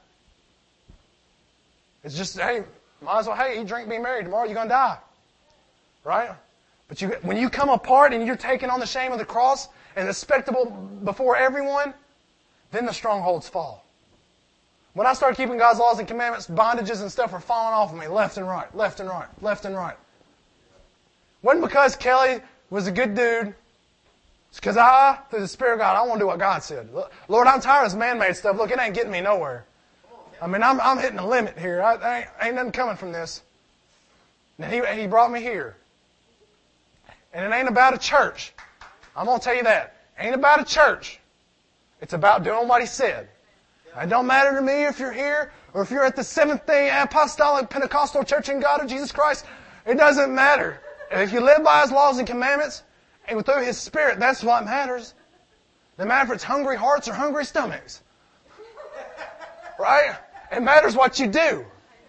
It's just, hey, might as well, hey, eat, drink, be merry. Tomorrow you're going to die. Right? But you, when you come apart and you're taking on the shame of the cross and the spectacle before everyone, then the strongholds fall. When I started keeping God's laws and commandments, bondages and stuff were falling off of me left and right, left and right, left and right. It wasn't because Kelly was a good dude. It's because I, through the Spirit of God, I want to do what God said. Lord, I'm tired of this man-made stuff. Look, it ain't getting me nowhere. I mean, I'm, I'm hitting the limit here. I, I ain't, ain't nothing coming from this. And he, he brought me here. And it ain't about a church. I'm going to tell you that. It ain't about a church. It's about doing what He said. It don't matter to me if you're here or if you're at the Seventh-day Apostolic Pentecostal Church in God of Jesus Christ. It doesn't matter. If you live by His laws and commandments, and through His Spirit, that's what matters. No matter if it's hungry hearts or hungry stomachs. Right? It matters what you do.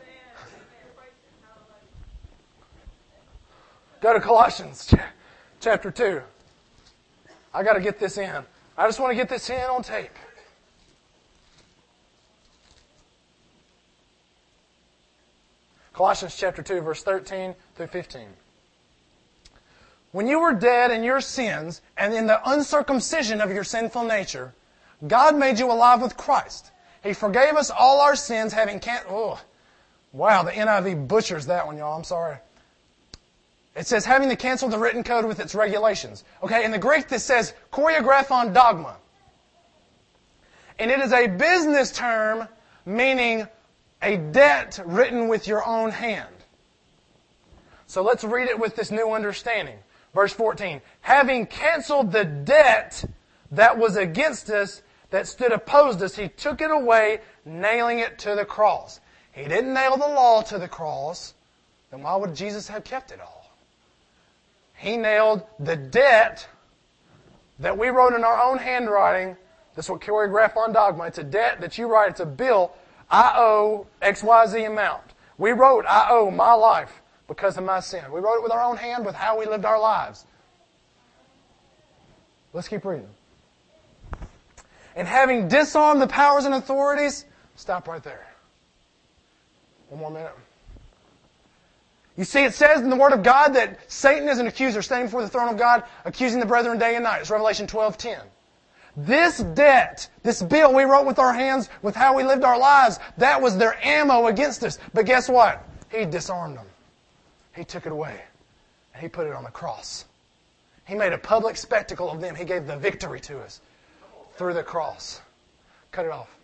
Go to Colossians chapter two. I got to get this in. I just want to get this in on tape. Colossians chapter two, verse thirteen through fifteen. When you were dead in your sins and in the uncircumcision of your sinful nature, God made you alive with Christ. He forgave us all our sins, having can- oh, wow, the N I V butchers that one, y'all. I'm sorry. It says, having to cancel the written code with its regulations. Okay, in the Greek this says, choreographon dogma. And it is a business term meaning a debt written with your own hand. So let's read it with this new understanding. Verse fourteen, having canceled the debt that was against us, that stood opposed us, He took it away, nailing it to the cross. He didn't nail the law to the cross. Then why would Jesus have kept it all? He nailed the debt that we wrote in our own handwriting. That's what choreographon dogma. It's a debt that you write. It's a bill. I owe X Y Z amount. We wrote, I owe my life because of my sin. We wrote it with our own hand with how we lived our lives. Let's keep reading. And having disarmed the powers and authorities, stop right there. One more minute. You see, it says in the Word of God that Satan is an accuser standing before the throne of God, accusing the brethren day and night. It's Revelation twelve ten. This debt, this bill we wrote with our hands, with how we lived our lives, that was their ammo against us. But guess what? He disarmed them. He took it away. And He put it on the cross. He made a public spectacle of them. He gave the victory to us through the cross. Cut it off.